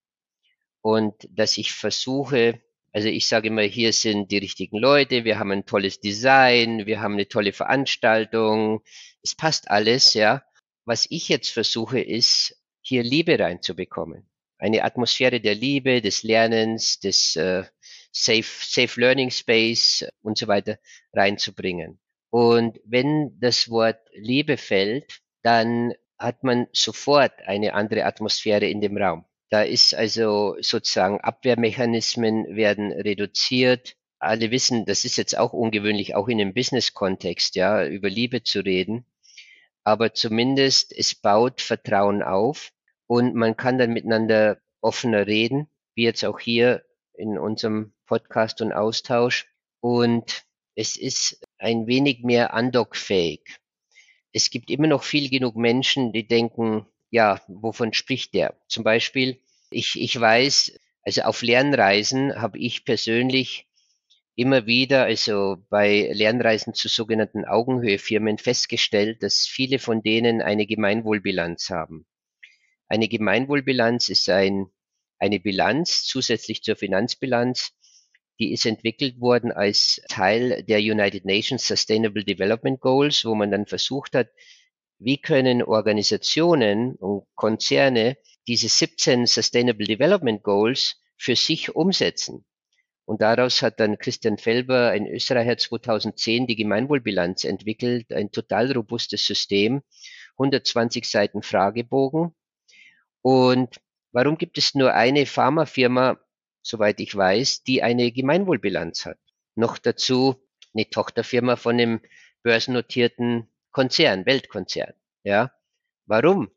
und dass ich versuche, also ich sage immer, hier sind die richtigen Leute, wir haben ein tolles Design, wir haben eine tolle Veranstaltung, es passt alles, ja. Was ich jetzt versuche, ist, hier Liebe reinzubekommen. Eine Atmosphäre der Liebe, des Lernens, des äh, Safe, Safe Learning Space und so weiter reinzubringen. Und wenn das Wort Liebe fällt, dann hat man sofort eine andere Atmosphäre in dem Raum. Da ist also sozusagen Abwehrmechanismen werden reduziert. Alle wissen, das ist jetzt auch ungewöhnlich, auch in einem Business-Kontext, ja, über Liebe zu reden. Aber zumindest es baut Vertrauen auf und man kann dann miteinander offener reden, wie jetzt auch hier in unserem Podcast und Austausch. Und es ist ein wenig mehr andockfähig. Es gibt immer noch viel genug Menschen, die denken, ja, wovon spricht der? Zum Beispiel, ich, ich weiß, also auf Lernreisen habe ich persönlich immer wieder, also bei Lernreisen zu sogenannten Augenhöhefirmen festgestellt, dass viele von denen eine Gemeinwohlbilanz haben. Eine Gemeinwohlbilanz ist ein, eine Bilanz zusätzlich zur Finanzbilanz, die ist entwickelt worden als Teil der United Nations Sustainable Development Goals, wo man dann versucht hat, wie können Organisationen und Konzerne diese siebzehn Sustainable Development Goals für sich umsetzen. Und daraus hat dann Christian Felber, ein Österreicher, zweitausendzehn die Gemeinwohlbilanz entwickelt, ein total robustes System, hundertzwanzig Seiten Fragebogen. Und warum gibt es nur eine Pharmafirma, soweit ich weiß, die eine Gemeinwohlbilanz hat? Noch dazu eine Tochterfirma von einem börsennotierten Konzern, Weltkonzern. Ja, warum?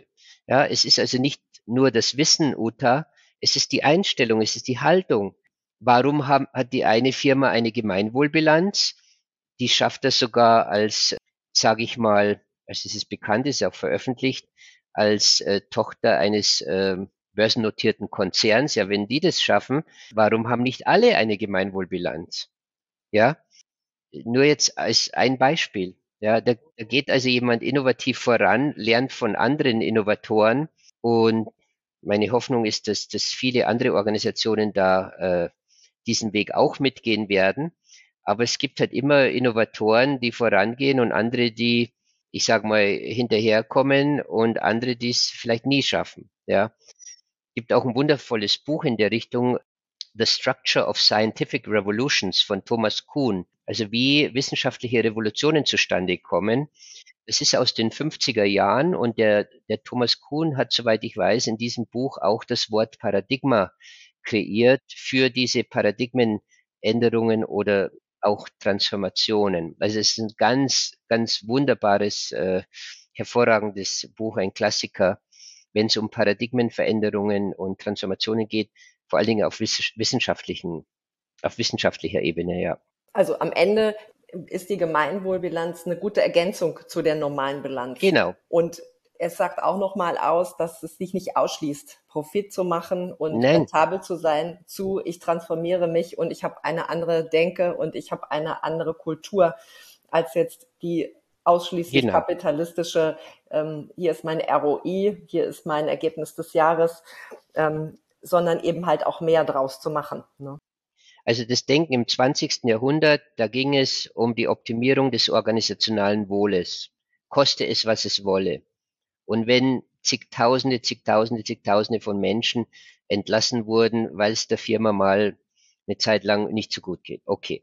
Ja, es ist also nicht nur das Wissen, Uta, es ist die Einstellung, es ist die Haltung. Warum haben, hat die eine Firma eine Gemeinwohlbilanz? Die schafft das sogar als, sage ich mal, also es ist bekannt, ist auch veröffentlicht, als äh, Tochter eines äh, börsennotierten Konzerns. Ja, wenn die das schaffen, warum haben nicht alle eine Gemeinwohlbilanz? Ja, nur jetzt als ein Beispiel. Ja, da, da geht also jemand innovativ voran, lernt von anderen Innovatoren und meine Hoffnung ist, dass, dass viele andere Organisationen da äh, diesen Weg auch mitgehen werden. Aber es gibt halt immer Innovatoren, die vorangehen und andere, die, ich sag mal, hinterherkommen und andere, die es vielleicht nie schaffen. Ja, gibt auch ein wundervolles Buch in der Richtung, The Structure of Scientific Revolutions von Thomas Kuhn. Also wie wissenschaftliche Revolutionen zustande kommen. Es ist aus den fünfziger Jahren und der, der Thomas Kuhn hat, soweit ich weiß, in diesem Buch auch das Wort Paradigma kreiert für diese Paradigmenänderungen oder auch Transformationen. Also es ist ein ganz, ganz wunderbares, äh, hervorragendes Buch, ein Klassiker, wenn es um Paradigmenveränderungen und Transformationen geht, vor allen Dingen auf wissenschaftlichen, auf wissenschaftlicher Ebene, ja. Also am Ende ist die Gemeinwohlbilanz eine gute Ergänzung zu der normalen Bilanz. Genau. Und es sagt auch nochmal aus, dass es sich nicht ausschließt, Profit zu machen und Nein. rentabel zu sein, zu ich transformiere mich und ich habe eine andere Denke und ich habe eine andere Kultur als jetzt die ausschließlich Genau. kapitalistische, ähm, hier ist mein R O I, hier ist mein Ergebnis des Jahres, ähm, sondern eben halt auch mehr draus zu machen. Ne? Also das Denken im zwanzigsten Jahrhundert, da ging es um die Optimierung des organisationalen Wohles, koste es, was es wolle. Und wenn zigtausende, zigtausende, zigtausende von Menschen entlassen wurden, weil es der Firma mal eine Zeit lang nicht so gut geht. Okay.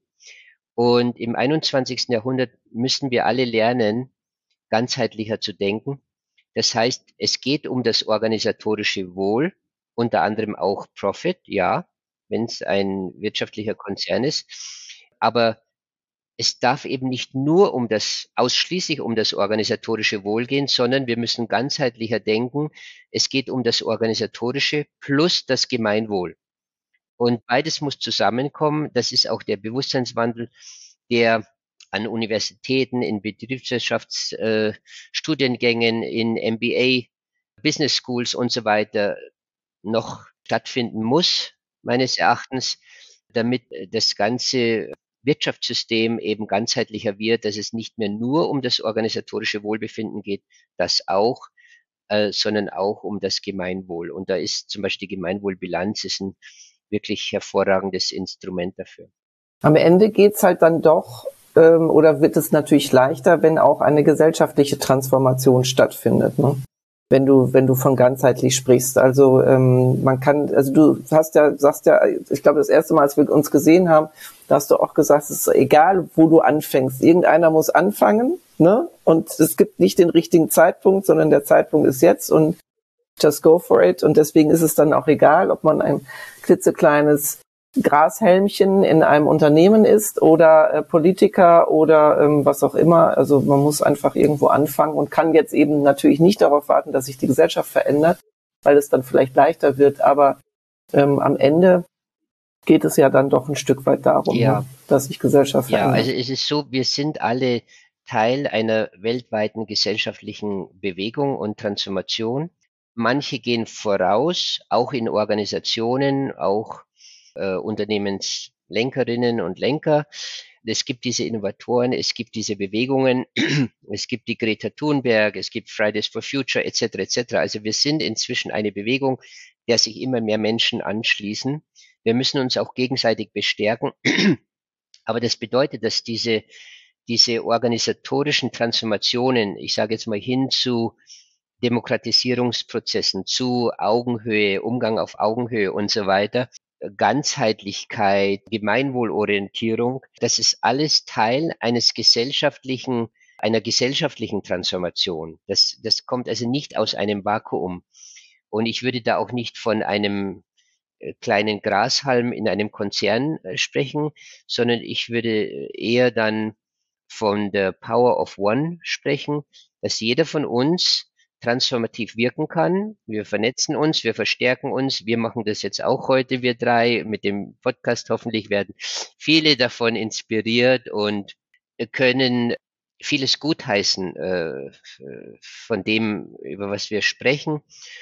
Und im einundzwanzigsten Jahrhundert müssen wir alle lernen, ganzheitlicher zu denken. Das heißt, es geht um das organisatorische Wohl, unter anderem auch Profit, ja, wenn es ein wirtschaftlicher Konzern ist. Aber es darf eben nicht nur um das, ausschließlich um das organisatorische Wohl gehen, sondern wir müssen ganzheitlicher denken. Es geht um das organisatorische plus das Gemeinwohl. Und beides muss zusammenkommen. Das ist auch der Bewusstseinswandel, der an Universitäten, in Betriebswirtschaftsstudiengängen, äh, in M B A, Business Schools und so weiter noch stattfinden muss, meines Erachtens, damit das ganze Wirtschaftssystem eben ganzheitlicher wird, dass es nicht mehr nur um das organisatorische Wohlbefinden geht, das auch, äh, sondern auch um das Gemeinwohl. Und da ist zum Beispiel die Gemeinwohlbilanz ist ein wirklich hervorragendes Instrument dafür. Am Ende geht's halt dann doch, ähm, oder wird es natürlich leichter, wenn auch eine gesellschaftliche Transformation stattfindet, ne? Wenn du, wenn du von ganzheitlich sprichst. Also ähm, man kann, also du hast ja, sagst ja, ich glaube das erste Mal, als wir uns gesehen haben, da hast du auch gesagt, es ist egal, wo du anfängst. Irgendeiner muss anfangen, ne? Und es gibt nicht den richtigen Zeitpunkt, sondern der Zeitpunkt ist jetzt und just go for it. Und deswegen ist es dann auch egal, ob man ein klitzekleines Grashelmchen in einem Unternehmen ist oder äh, Politiker oder ähm, was auch immer. Also man muss einfach irgendwo anfangen und kann jetzt eben natürlich nicht darauf warten, dass sich die Gesellschaft verändert, weil es dann vielleicht leichter wird. Aber ähm, am Ende geht es ja dann doch ein Stück weit darum, Ja. ne, dass sich Gesellschaft Ja, verändert. also es ist so, wir sind alle Teil einer weltweiten gesellschaftlichen Bewegung und Transformation. Manche gehen voraus, auch in Organisationen, auch äh, Unternehmenslenkerinnen und Lenker. Es gibt diese Innovatoren, es gibt diese Bewegungen, es gibt die Greta Thunberg, es gibt Fridays for Future et cetera et cetera. Also wir sind inzwischen eine Bewegung, der sich immer mehr Menschen anschließen. Wir müssen uns auch gegenseitig bestärken. Aber das bedeutet, dass diese, diese organisatorischen Transformationen, ich sage jetzt mal hin zu Demokratisierungsprozessen, zu Augenhöhe, Umgang auf Augenhöhe und so weiter, Ganzheitlichkeit, Gemeinwohlorientierung, das ist alles Teil eines gesellschaftlichen, einer gesellschaftlichen Transformation. Das, das kommt also nicht aus einem Vakuum. Und ich würde da auch nicht von einem kleinen Grashalm in einem Konzern sprechen, sondern ich würde eher dann von der Power of One sprechen, dass jeder von uns transformativ wirken kann. Wir vernetzen uns, wir verstärken uns. Wir machen das jetzt auch heute, wir drei, mit dem Podcast. Hoffentlich werden viele davon inspiriert und können vieles gutheißen äh, von dem, über was wir sprechen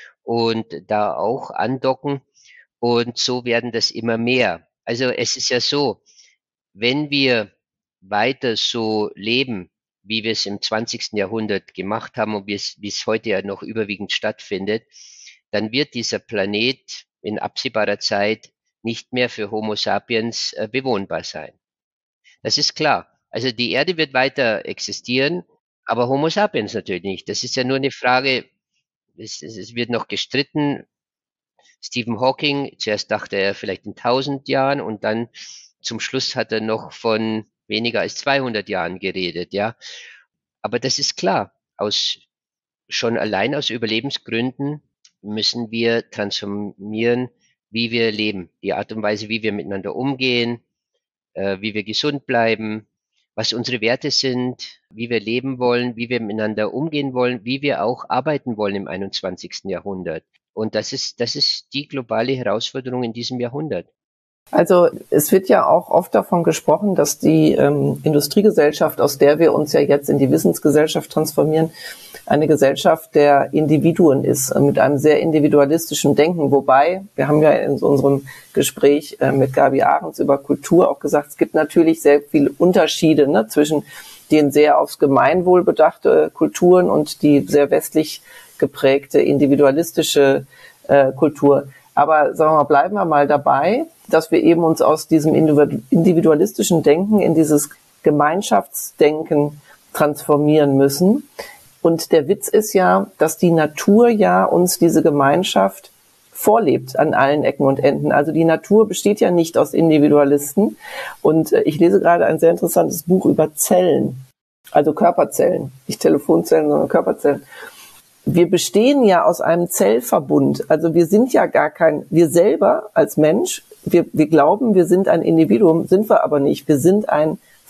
und da auch andocken. Und so werden das immer mehr. Also es ist ja so, wenn wir weiter so leben, wie wir es im zwanzigsten Jahrhundert gemacht haben und wie es, wie es heute ja noch überwiegend stattfindet, dann wird dieser Planet in absehbarer Zeit nicht mehr für Homo sapiens äh, bewohnbar sein. Das ist klar. Also die Erde wird weiter existieren, aber Homo sapiens natürlich nicht. Das ist ja nur eine Frage, es, es wird noch gestritten. Stephen Hawking, zuerst dachte er vielleicht in tausend Jahren und dann zum Schluss hat er noch von weniger als zweihundert Jahren geredet, ja. Aber das ist klar, aus, schon allein aus Überlebensgründen müssen wir transformieren, wie wir leben, die Art und Weise, wie wir miteinander umgehen, äh, wie wir gesund bleiben, was unsere Werte sind, wie wir leben wollen, wie wir miteinander umgehen wollen, wie wir auch arbeiten wollen im einundzwanzigsten Jahrhundert. Und das ist, das ist die globale Herausforderung in diesem Jahrhundert. Also es wird ja auch oft davon gesprochen, dass die ähm, Industriegesellschaft, aus der wir uns ja jetzt in die Wissensgesellschaft transformieren, eine Gesellschaft der Individuen ist, mit einem sehr individualistischen Denken. Wobei, wir haben ja in unserem Gespräch äh, mit Gabi Ahrens über Kultur auch gesagt, es gibt natürlich sehr viele Unterschiede, ne, zwischen den sehr aufs Gemeinwohl bedachte Kulturen und die sehr westlich geprägte individualistische äh, Kultur. Aber sagen wir mal, bleiben wir mal dabei, dass wir eben uns aus diesem individualistischen Denken in dieses Gemeinschaftsdenken transformieren müssen. Und der Witz ist ja, dass die Natur ja uns diese Gemeinschaft vorlebt an allen Ecken und Enden. Also die Natur besteht ja nicht aus Individualisten. Und ich lese gerade ein sehr interessantes Buch über Zellen, also Körperzellen, nicht Telefonzellen, sondern Körperzellen. Wir bestehen ja aus einem Zellverbund. Also wir sind ja gar kein, wir selber als Mensch, wir, wir glauben, wir sind ein Individuum, sind wir aber nicht. Wir sind ein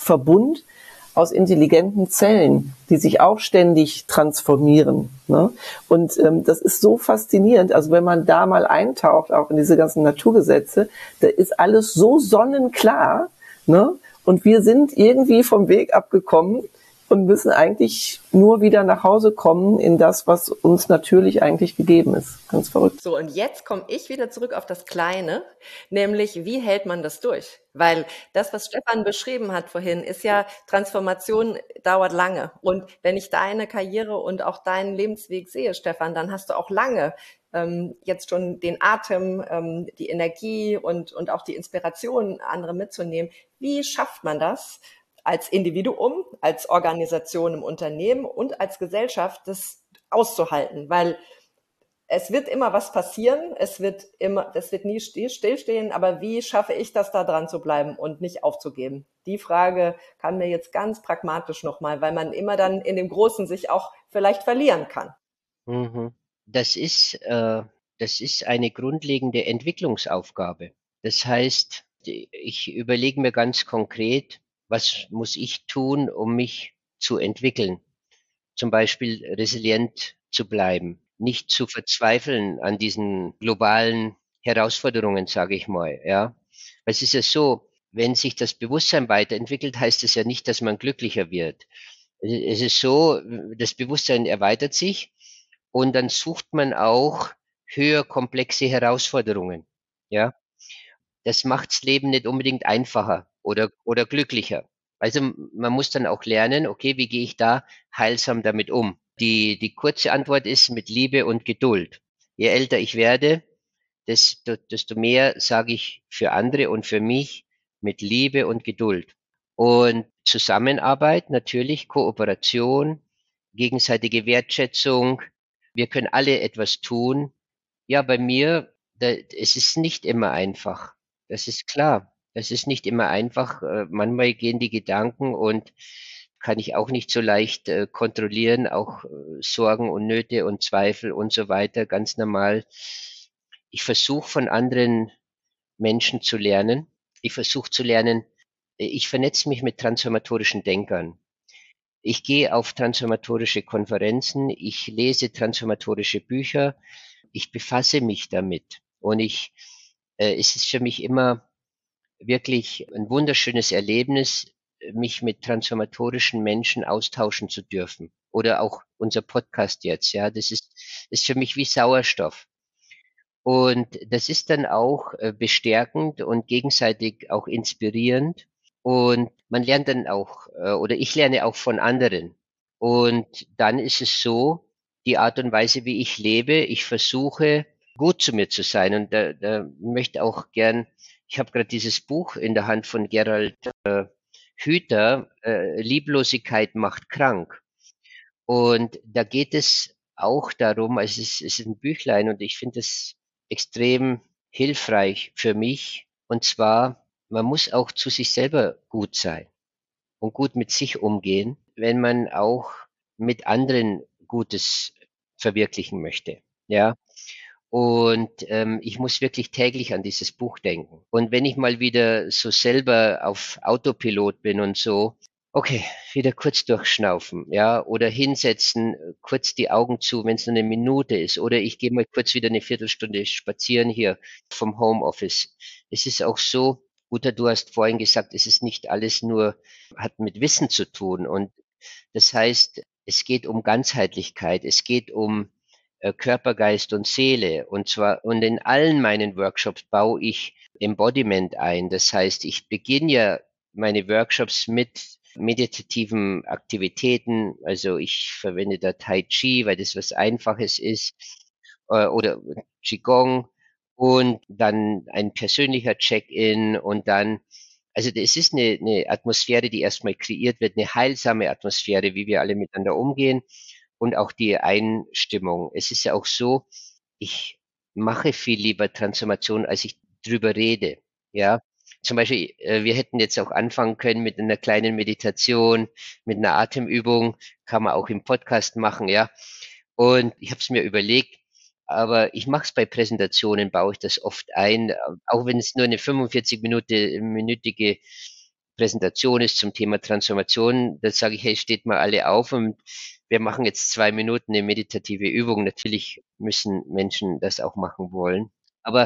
Verbund aus intelligenten Zellen, die sich auch ständig transformieren. Ne? Und ähm, das ist so faszinierend. Also wenn man da mal eintaucht, auch in diese ganzen Naturgesetze, da ist alles so sonnenklar. Ne? Und wir sind irgendwie vom Weg abgekommen und müssen eigentlich nur wieder nach Hause kommen in das, was uns natürlich eigentlich gegeben ist. Ganz verrückt. So, und jetzt komme ich wieder zurück auf das Kleine, nämlich wie hält man das durch? Weil das, was Stefan beschrieben hat vorhin, ist ja, Transformation dauert lange. Und wenn ich deine Karriere und auch deinen Lebensweg sehe, Stefan, dann hast du auch lange ähm, jetzt schon den Atem, ähm, die Energie und, und auch die Inspiration, andere mitzunehmen. Wie schafft man das? Als Individuum, als Organisation im Unternehmen und als Gesellschaft das auszuhalten, weil es wird immer was passieren, es wird immer, das wird nie stillstehen, aber wie schaffe ich das, da dran zu bleiben und nicht aufzugeben? Die Frage kam mir jetzt ganz pragmatisch nochmal, weil man immer dann in dem Großen sich auch vielleicht verlieren kann. Mhm. Das ist, äh, das ist eine grundlegende Entwicklungsaufgabe. Das heißt, ich überlege mir ganz konkret, was muss ich tun, um mich zu entwickeln? Zum Beispiel resilient zu bleiben, nicht zu verzweifeln an diesen globalen Herausforderungen, sage ich mal, ja. Weil es ist ja so, wenn sich das Bewusstsein weiterentwickelt, heißt es ja nicht, dass man glücklicher wird. Es ist so, das Bewusstsein erweitert sich und dann sucht man auch höher komplexe Herausforderungen, ja. Das macht's Leben nicht unbedingt einfacher oder, oder glücklicher. Also man muss dann auch lernen, okay, wie gehe ich da heilsam damit um? Die, die kurze Antwort ist mit Liebe und Geduld. Je älter ich werde, desto, desto mehr sage ich für andere und für mich mit Liebe und Geduld. Und Zusammenarbeit, natürlich, Kooperation, gegenseitige Wertschätzung. Wir können alle etwas tun. Ja, bei mir, da, es ist nicht immer einfach. Das ist klar. Das ist nicht immer einfach. Äh, Manchmal gehen die Gedanken und kann ich auch nicht so leicht äh, kontrollieren, auch äh, Sorgen und Nöte und Zweifel und so weiter, ganz normal. Ich versuche von anderen Menschen zu lernen. Ich versuche zu lernen, äh, ich vernetze mich mit transformatorischen Denkern. Ich gehe auf transformatorische Konferenzen, ich lese transformatorische Bücher, ich befasse mich damit. Und ich, äh, es ist für mich immer wirklich ein wunderschönes Erlebnis, mich mit transformatorischen Menschen austauschen zu dürfen. Oder auch unser Podcast jetzt, ja, das ist, ist für mich wie Sauerstoff. Und das ist dann auch äh, bestärkend und gegenseitig auch inspirierend. Und man lernt dann auch, äh, oder ich lerne auch von anderen. Und dann ist es so, die Art und Weise, wie ich lebe, ich versuche gut zu mir zu sein. Und da, da möchte auch gern, ich habe gerade dieses Buch in der Hand von Gerald äh, Hüther, äh, Lieblosigkeit macht krank. Und da geht es auch darum, also es ist, es ist ein Büchlein und ich finde es extrem hilfreich für mich. Und zwar, man muss auch zu sich selber gut sein und gut mit sich umgehen, wenn man auch mit anderen Gutes verwirklichen möchte. Ja. Und ähm, ich muss wirklich täglich an dieses Buch denken. Und wenn ich mal wieder so selber auf Autopilot bin und so, okay, wieder kurz durchschnaufen, ja, oder hinsetzen, kurz die Augen zu, wenn es nur eine Minute ist, oder ich gehe mal kurz wieder eine Viertelstunde spazieren hier vom Homeoffice. Es ist auch so, Uta, du hast vorhin gesagt, es ist nicht alles nur, hat mit Wissen zu tun. Und das heißt, es geht um Ganzheitlichkeit, es geht um äh, Körper, Geist und Seele. Und zwar, und in allen meinen Workshops baue ich Embodiment ein. Das heißt, ich beginne ja meine Workshops mit meditativen Aktivitäten. Also ich verwende da Tai Chi, weil das was Einfaches ist, äh, oder Qigong und dann ein persönlicher Check-in und dann, also es ist eine, eine Atmosphäre, die erstmal kreiert wird, eine heilsame Atmosphäre, wie wir alle miteinander umgehen und auch die Einstimmung. Es ist ja auch so, ich mache viel lieber Transformation, als ich drüber rede. Ja, zum Beispiel, äh, wir hätten jetzt auch anfangen können mit einer kleinen Meditation, mit einer Atemübung, kann man auch im Podcast machen, ja. Und ich habe es mir überlegt, aber ich mache es bei Präsentationen, baue ich das oft ein, auch wenn es nur eine fünfundvierzig Minute, minütige Präsentation ist zum Thema Transformation, da sage ich, hey, steht mal alle auf und wir machen jetzt zwei Minuten eine meditative Übung. Natürlich müssen Menschen das auch machen wollen. Aber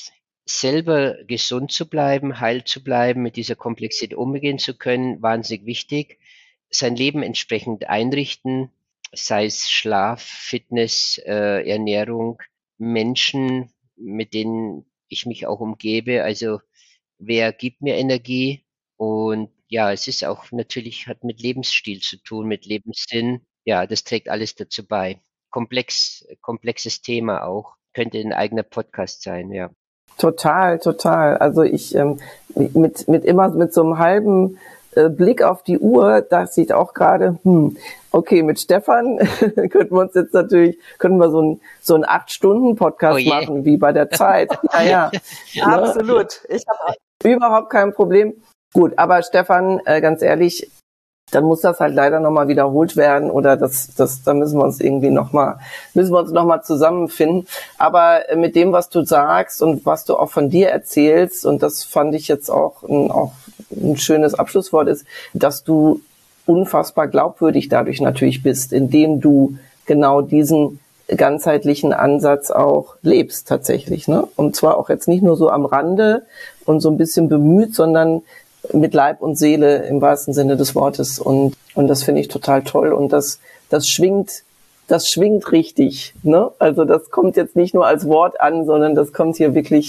selber gesund zu bleiben, heil zu bleiben, mit dieser Komplexität umgehen zu können, wahnsinnig wichtig. Sein Leben entsprechend einrichten, sei es Schlaf, Fitness, äh, Ernährung, Menschen, mit denen ich mich auch umgebe. Also wer gibt mir Energie? Und ja, es ist auch natürlich, hat mit Lebensstil zu tun, mit Lebenssinn. Ja, das trägt alles dazu bei. Komplex, komplexes Thema auch. Könnte ein eigener Podcast sein, ja. Total, total. Also ich ähm, mit mit immer mit so einem halben äh, Blick auf die Uhr, da sieht auch gerade, hm, okay, mit Stefan könnten wir uns jetzt natürlich, können wir so ein so ein acht Stunden Podcast Oh je. machen wie bei der Zeit. Ja, ja. Absolut. Ich habe Überhaupt kein Problem. Gut, aber Stefan, äh, ganz ehrlich, dann muss das halt leider nochmal wiederholt werden oder das, das, da müssen wir uns irgendwie nochmal, müssen wir uns nochmal zusammenfinden. Aber äh, mit dem, was du sagst und was du auch von dir erzählst, und das fand ich jetzt auch ein, auch ein schönes Abschlusswort ist, dass du unfassbar glaubwürdig dadurch natürlich bist, indem du genau diesen ganzheitlichen Ansatz auch lebst tatsächlich, ne? Und zwar auch jetzt nicht nur so am Rande und so ein bisschen bemüht, sondern mit Leib und Seele im wahrsten Sinne des Wortes. Und, und das finde ich total toll. Und das, das schwingt, das schwingt richtig, ne? Also das kommt jetzt nicht nur als Wort an, sondern das kommt hier wirklich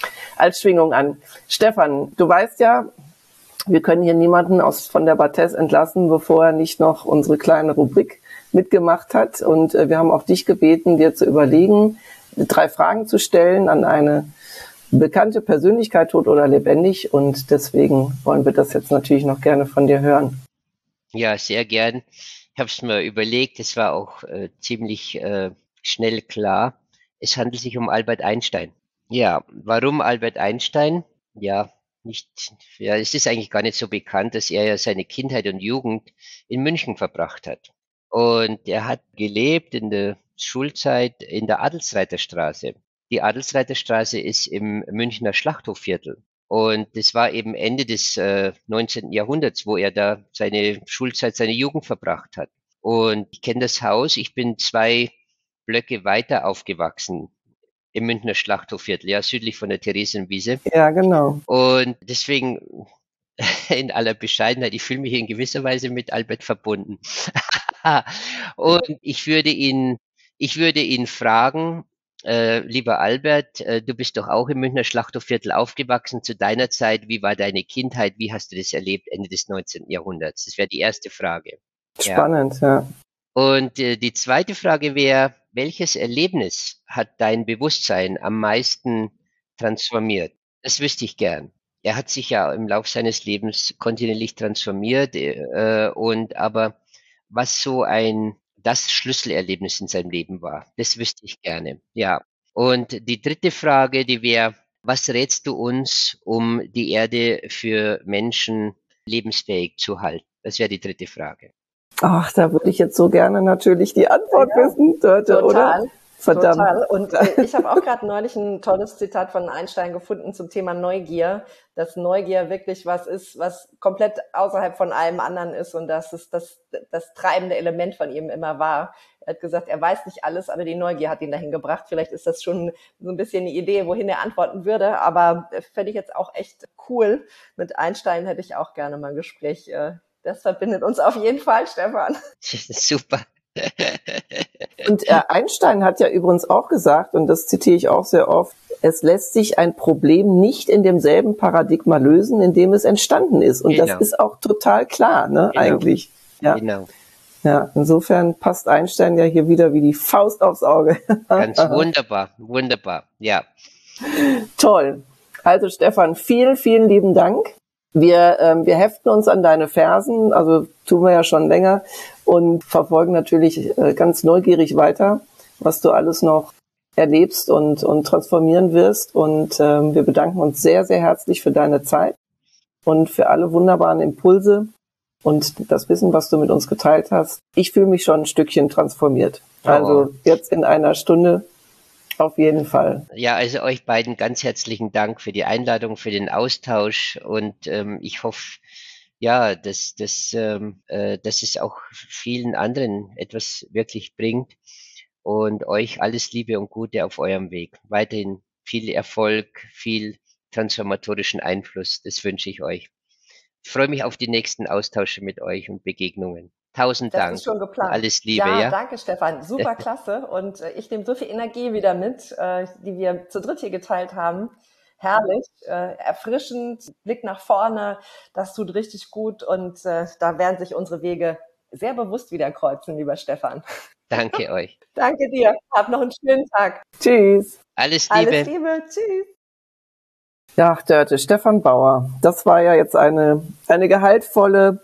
als Schwingung an. Stefan, du weißt ja, wir können hier niemanden aus, von der Battez entlassen, bevor er nicht noch unsere kleine Rubrik mitgemacht hat. Und äh, wir haben auch dich gebeten, dir zu überlegen, drei Fragen zu stellen an eine bekannte Persönlichkeit, tot oder lebendig. Und deswegen wollen wir das jetzt natürlich noch gerne von dir hören. Ja, sehr gern. Ich habe es mir überlegt, es war auch äh, ziemlich äh, schnell klar. Es handelt sich um Albert Einstein. Ja, warum Albert Einstein? Ja, nicht, ja, es ist eigentlich gar nicht so bekannt, dass er ja seine Kindheit und Jugend in München verbracht hat. Und er hat gelebt in der Schulzeit in der Adelsreiterstraße. Die Adelsreiterstraße ist im Münchner Schlachthofviertel. Und das war eben Ende des äh, neunzehnten Jahrhunderts, wo er da seine Schulzeit, seine Jugend verbracht hat. Und ich kenne das Haus, ich bin zwei Blöcke weiter aufgewachsen im Münchner Schlachthofviertel, ja, südlich von der Theresienwiese. Ja, genau. Und deswegen in aller Bescheidenheit, ich fühle mich in gewisser Weise mit Albert verbunden. Und ich würde ihn, ich würde ihn fragen, äh, lieber Albert, äh, du bist doch auch im Münchner Schlachthofviertel aufgewachsen. Zu deiner Zeit, wie war deine Kindheit? Wie hast du das erlebt Ende des neunzehnten Jahrhunderts? Das wäre die erste Frage. Spannend, ja. ja. Und äh, die zweite Frage wäre, welches Erlebnis hat dein Bewusstsein am meisten transformiert? Das wüsste ich gern. Er hat sich ja im Laufe seines Lebens kontinuierlich transformiert, äh, und aber was so ein das Schlüsselerlebnis in seinem Leben war, das wüsste ich gerne. Ja. Und die dritte Frage, die wäre, was rätst du uns, um die Erde für Menschen lebensfähig zu halten? Das wäre die dritte Frage. Ach, da würde ich jetzt so gerne natürlich die Antwort ja, wissen, Dörte, oder? Verdammt. Total. Und äh, ich habe auch gerade neulich ein tolles Zitat von Einstein gefunden zum Thema Neugier, dass Neugier wirklich was ist, was komplett außerhalb von allem anderen ist und dass es das, das treibende Element von ihm immer war. Er hat gesagt, er weiß nicht alles, aber die Neugier hat ihn dahin gebracht. Vielleicht ist das schon so ein bisschen eine Idee, wohin er antworten würde, aber fände ich jetzt auch echt cool. Mit Einstein hätte ich auch gerne mal ein Gespräch. Das verbindet uns auf jeden Fall, Stefan. Super. Und äh, Einstein hat ja übrigens auch gesagt, und das zitiere ich auch sehr oft, es lässt sich ein Problem nicht in demselben Paradigma lösen, in dem es entstanden ist. Und genau. Das ist auch total klar, ne, genau. Eigentlich. Ja. Genau. Ja, insofern passt Einstein ja hier wieder wie die Faust aufs Auge. Ganz wunderbar, wunderbar, ja. Toll. Also Stefan, vielen, vielen lieben Dank. Wir, ähm, wir heften uns an deine Fersen, also tun wir ja schon länger und verfolgen natürlich äh, ganz neugierig weiter, was du alles noch erlebst und, und transformieren wirst. Und ähm, wir bedanken uns sehr, sehr herzlich für deine Zeit und für alle wunderbaren Impulse und das Wissen, was du mit uns geteilt hast. Ich fühle mich schon ein Stückchen transformiert. Also jetzt in einer Stunde Auf jeden Fall. Ja, also euch beiden ganz herzlichen Dank für die Einladung, für den Austausch und ähm, ich hoffe, ja, dass, dass, ähm, äh, dass es auch vielen anderen etwas wirklich bringt und euch alles Liebe und Gute auf eurem Weg. Weiterhin viel Erfolg, viel transformatorischen Einfluss, das wünsche ich euch. Ich freue mich auf die nächsten Austausche mit euch und Begegnungen. Tausend Das Dank. ist schon geplant. Alles Liebe, ja? Ja, danke Stefan. Super klasse. Und äh, ich nehme so viel Energie wieder mit, äh, die wir zu dritt hier geteilt haben. Herrlich, äh, erfrischend, Blick nach vorne. Das tut richtig gut. Und äh, da werden sich unsere Wege sehr bewusst wieder kreuzen, lieber Stefan. Danke euch. Danke dir. Hab noch einen schönen Tag. Tschüss. Alles Liebe. Alles Liebe. Tschüss. Ja, Dörte, Stefan Bauer. Das war ja jetzt eine, eine gehaltvolle,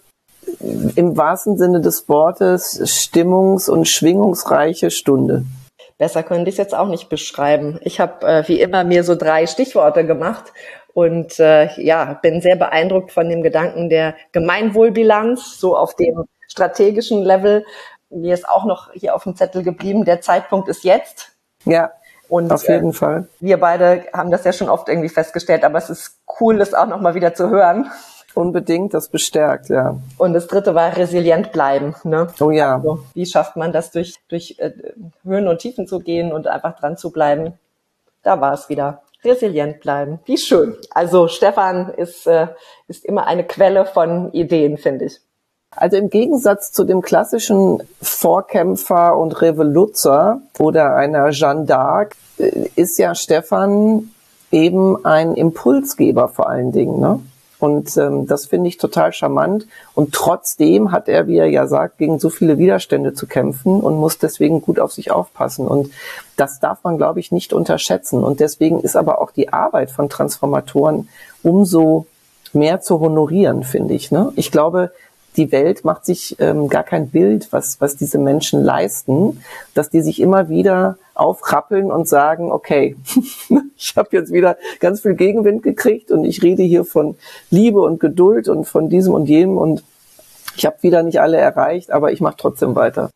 im wahrsten Sinne des Wortes, stimmungs- und schwingungsreiche Stunde. Besser könnte ich es jetzt auch nicht beschreiben. Ich habe äh, wie immer mir so drei Stichworte gemacht und äh, ja, bin sehr beeindruckt von dem Gedanken der Gemeinwohlbilanz, so auf dem strategischen Level. Mir ist auch noch hier auf dem Zettel geblieben, der Zeitpunkt ist jetzt. Ja, und, auf jeden äh, Fall. Wir beide haben das ja schon oft irgendwie festgestellt, aber es ist cool, das auch nochmal wieder zu hören. Unbedingt, das bestärkt, ja. Und das dritte war resilient bleiben. Ne? Oh ja. Also, wie schafft man das, durch, durch äh, Höhen und Tiefen zu gehen und einfach dran zu bleiben? Da war es wieder. Resilient bleiben. Wie schön. Also Stefan ist, äh, ist immer eine Quelle von Ideen, finde ich. Also im Gegensatz zu dem klassischen Vorkämpfer und Revoluzer oder einer Jeanne d'Arc äh, ist ja Stefan eben ein Impulsgeber vor allen Dingen, ne? Und ähm, das finde ich total charmant. Und trotzdem hat er, wie er ja sagt, gegen so viele Widerstände zu kämpfen und muss deswegen gut auf sich aufpassen. Und das darf man, glaube ich, nicht unterschätzen. Und deswegen ist aber auch die Arbeit von Transformatoren umso mehr zu honorieren, finde ich. Ne? Ich glaube, die Welt macht sich ähm, gar kein Bild, was, was diese Menschen leisten, dass die sich immer wieder aufrappeln und sagen, okay, ich habe jetzt wieder ganz viel Gegenwind gekriegt und ich rede hier von Liebe und Geduld und von diesem und jenem und ich habe wieder nicht alle erreicht, aber ich mache trotzdem weiter.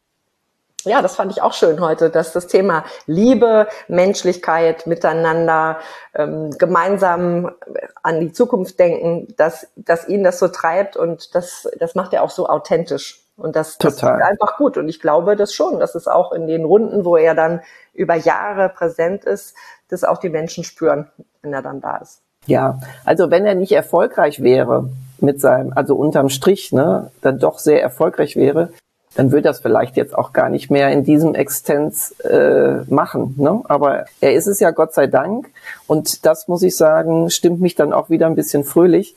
Ja, das fand ich auch schön heute, dass das Thema Liebe, Menschlichkeit, Miteinander, ähm, gemeinsam an die Zukunft denken, dass, dass ihn das so treibt und das, das macht er auch so authentisch. Und das, das ist einfach gut. Und ich glaube das schon, dass es auch in den Runden, wo er dann über Jahre präsent ist, dass auch die Menschen spüren, wenn er dann da ist. Ja, also wenn er nicht erfolgreich wäre mit seinem, also unterm Strich, ne, dann doch sehr erfolgreich wäre, dann würde das vielleicht jetzt auch gar nicht mehr in diesem Extens äh, machen. Ne? Aber er ist es ja Gott sei Dank. Und das, muss ich sagen, stimmt mich dann auch wieder ein bisschen fröhlich.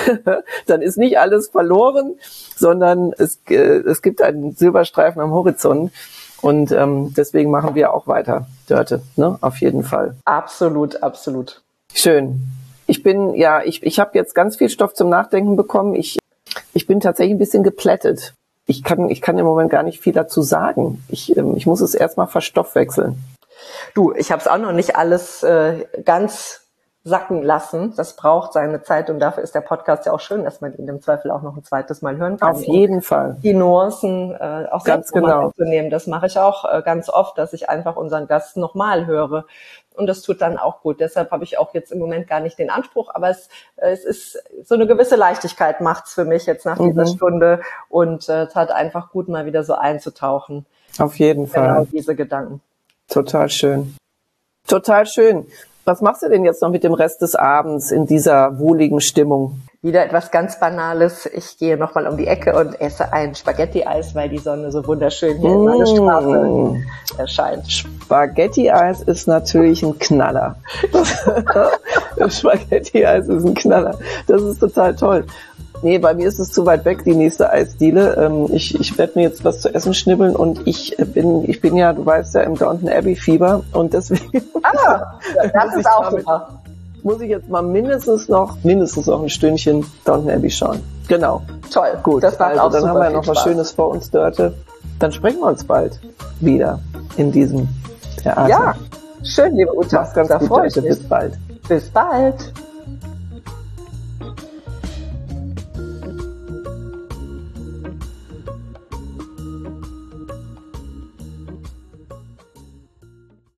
Dann ist nicht alles verloren, sondern es, äh, es gibt einen Silberstreifen am Horizont. Und ähm, deswegen machen wir auch weiter, Dörte, ne? Auf jeden Fall. Absolut, absolut. Schön. Ich bin, ja, ich, ich habe jetzt ganz viel Stoff zum Nachdenken bekommen. Ich, ich bin tatsächlich ein bisschen geplättet. Ich kann, ich kann im Moment gar nicht viel dazu sagen. Ich, ähm, ich muss es erstmal verstoffwechseln. Du, ich habe es auch noch nicht alles äh, ganz sacken lassen. Das braucht seine Zeit und dafür ist der Podcast ja auch schön, dass man ihn im Zweifel auch noch ein zweites Mal hören kann. Auf jeden Fall. Die Nuancen äh, auch ganz genau zu nehmen. Das mache ich auch äh, ganz oft, dass ich einfach unseren Gast nochmal höre. Und das tut dann auch gut. Deshalb habe ich auch jetzt im Moment gar nicht den Anspruch, aber es, es ist so eine gewisse Leichtigkeit macht's für mich jetzt nach dieser mhm. Stunde und äh, es hat einfach gut, mal wieder so einzutauchen. Auf jeden Fall. Genau diese Gedanken. Total schön. Total schön. Was machst du denn jetzt noch mit dem Rest des Abends in dieser wohligen Stimmung? Wieder etwas ganz Banales. Ich gehe nochmal um die Ecke und esse ein Spaghetti-Eis, weil die Sonne so wunderschön hier in meiner Straße erscheint. Spaghetti-Eis ist natürlich ein Knaller. Spaghetti-Eis ist ein Knaller. Das ist total toll. Nee, bei mir ist es zu weit weg, die nächste Eisdiele. Ähm, ich ich werde mir jetzt was zu essen schnibbeln und ich bin ich bin ja, du weißt ja, im Downton Abbey Fieber und deswegen ah, das ist auch super. Muss ich jetzt mal mindestens noch mindestens noch ein Stündchen Downton Abbey schauen. Genau. Toll. Gut. Das macht also, auch dann super haben wir ja noch viel was Spaß. Schönes vor uns, Dörte. Dann sprechen wir uns bald wieder in diesem Theater. Ja, schön, liebe Uta. Mach's ganz da gut, freue ich Dörte. mich. Bis bald. Bis bald.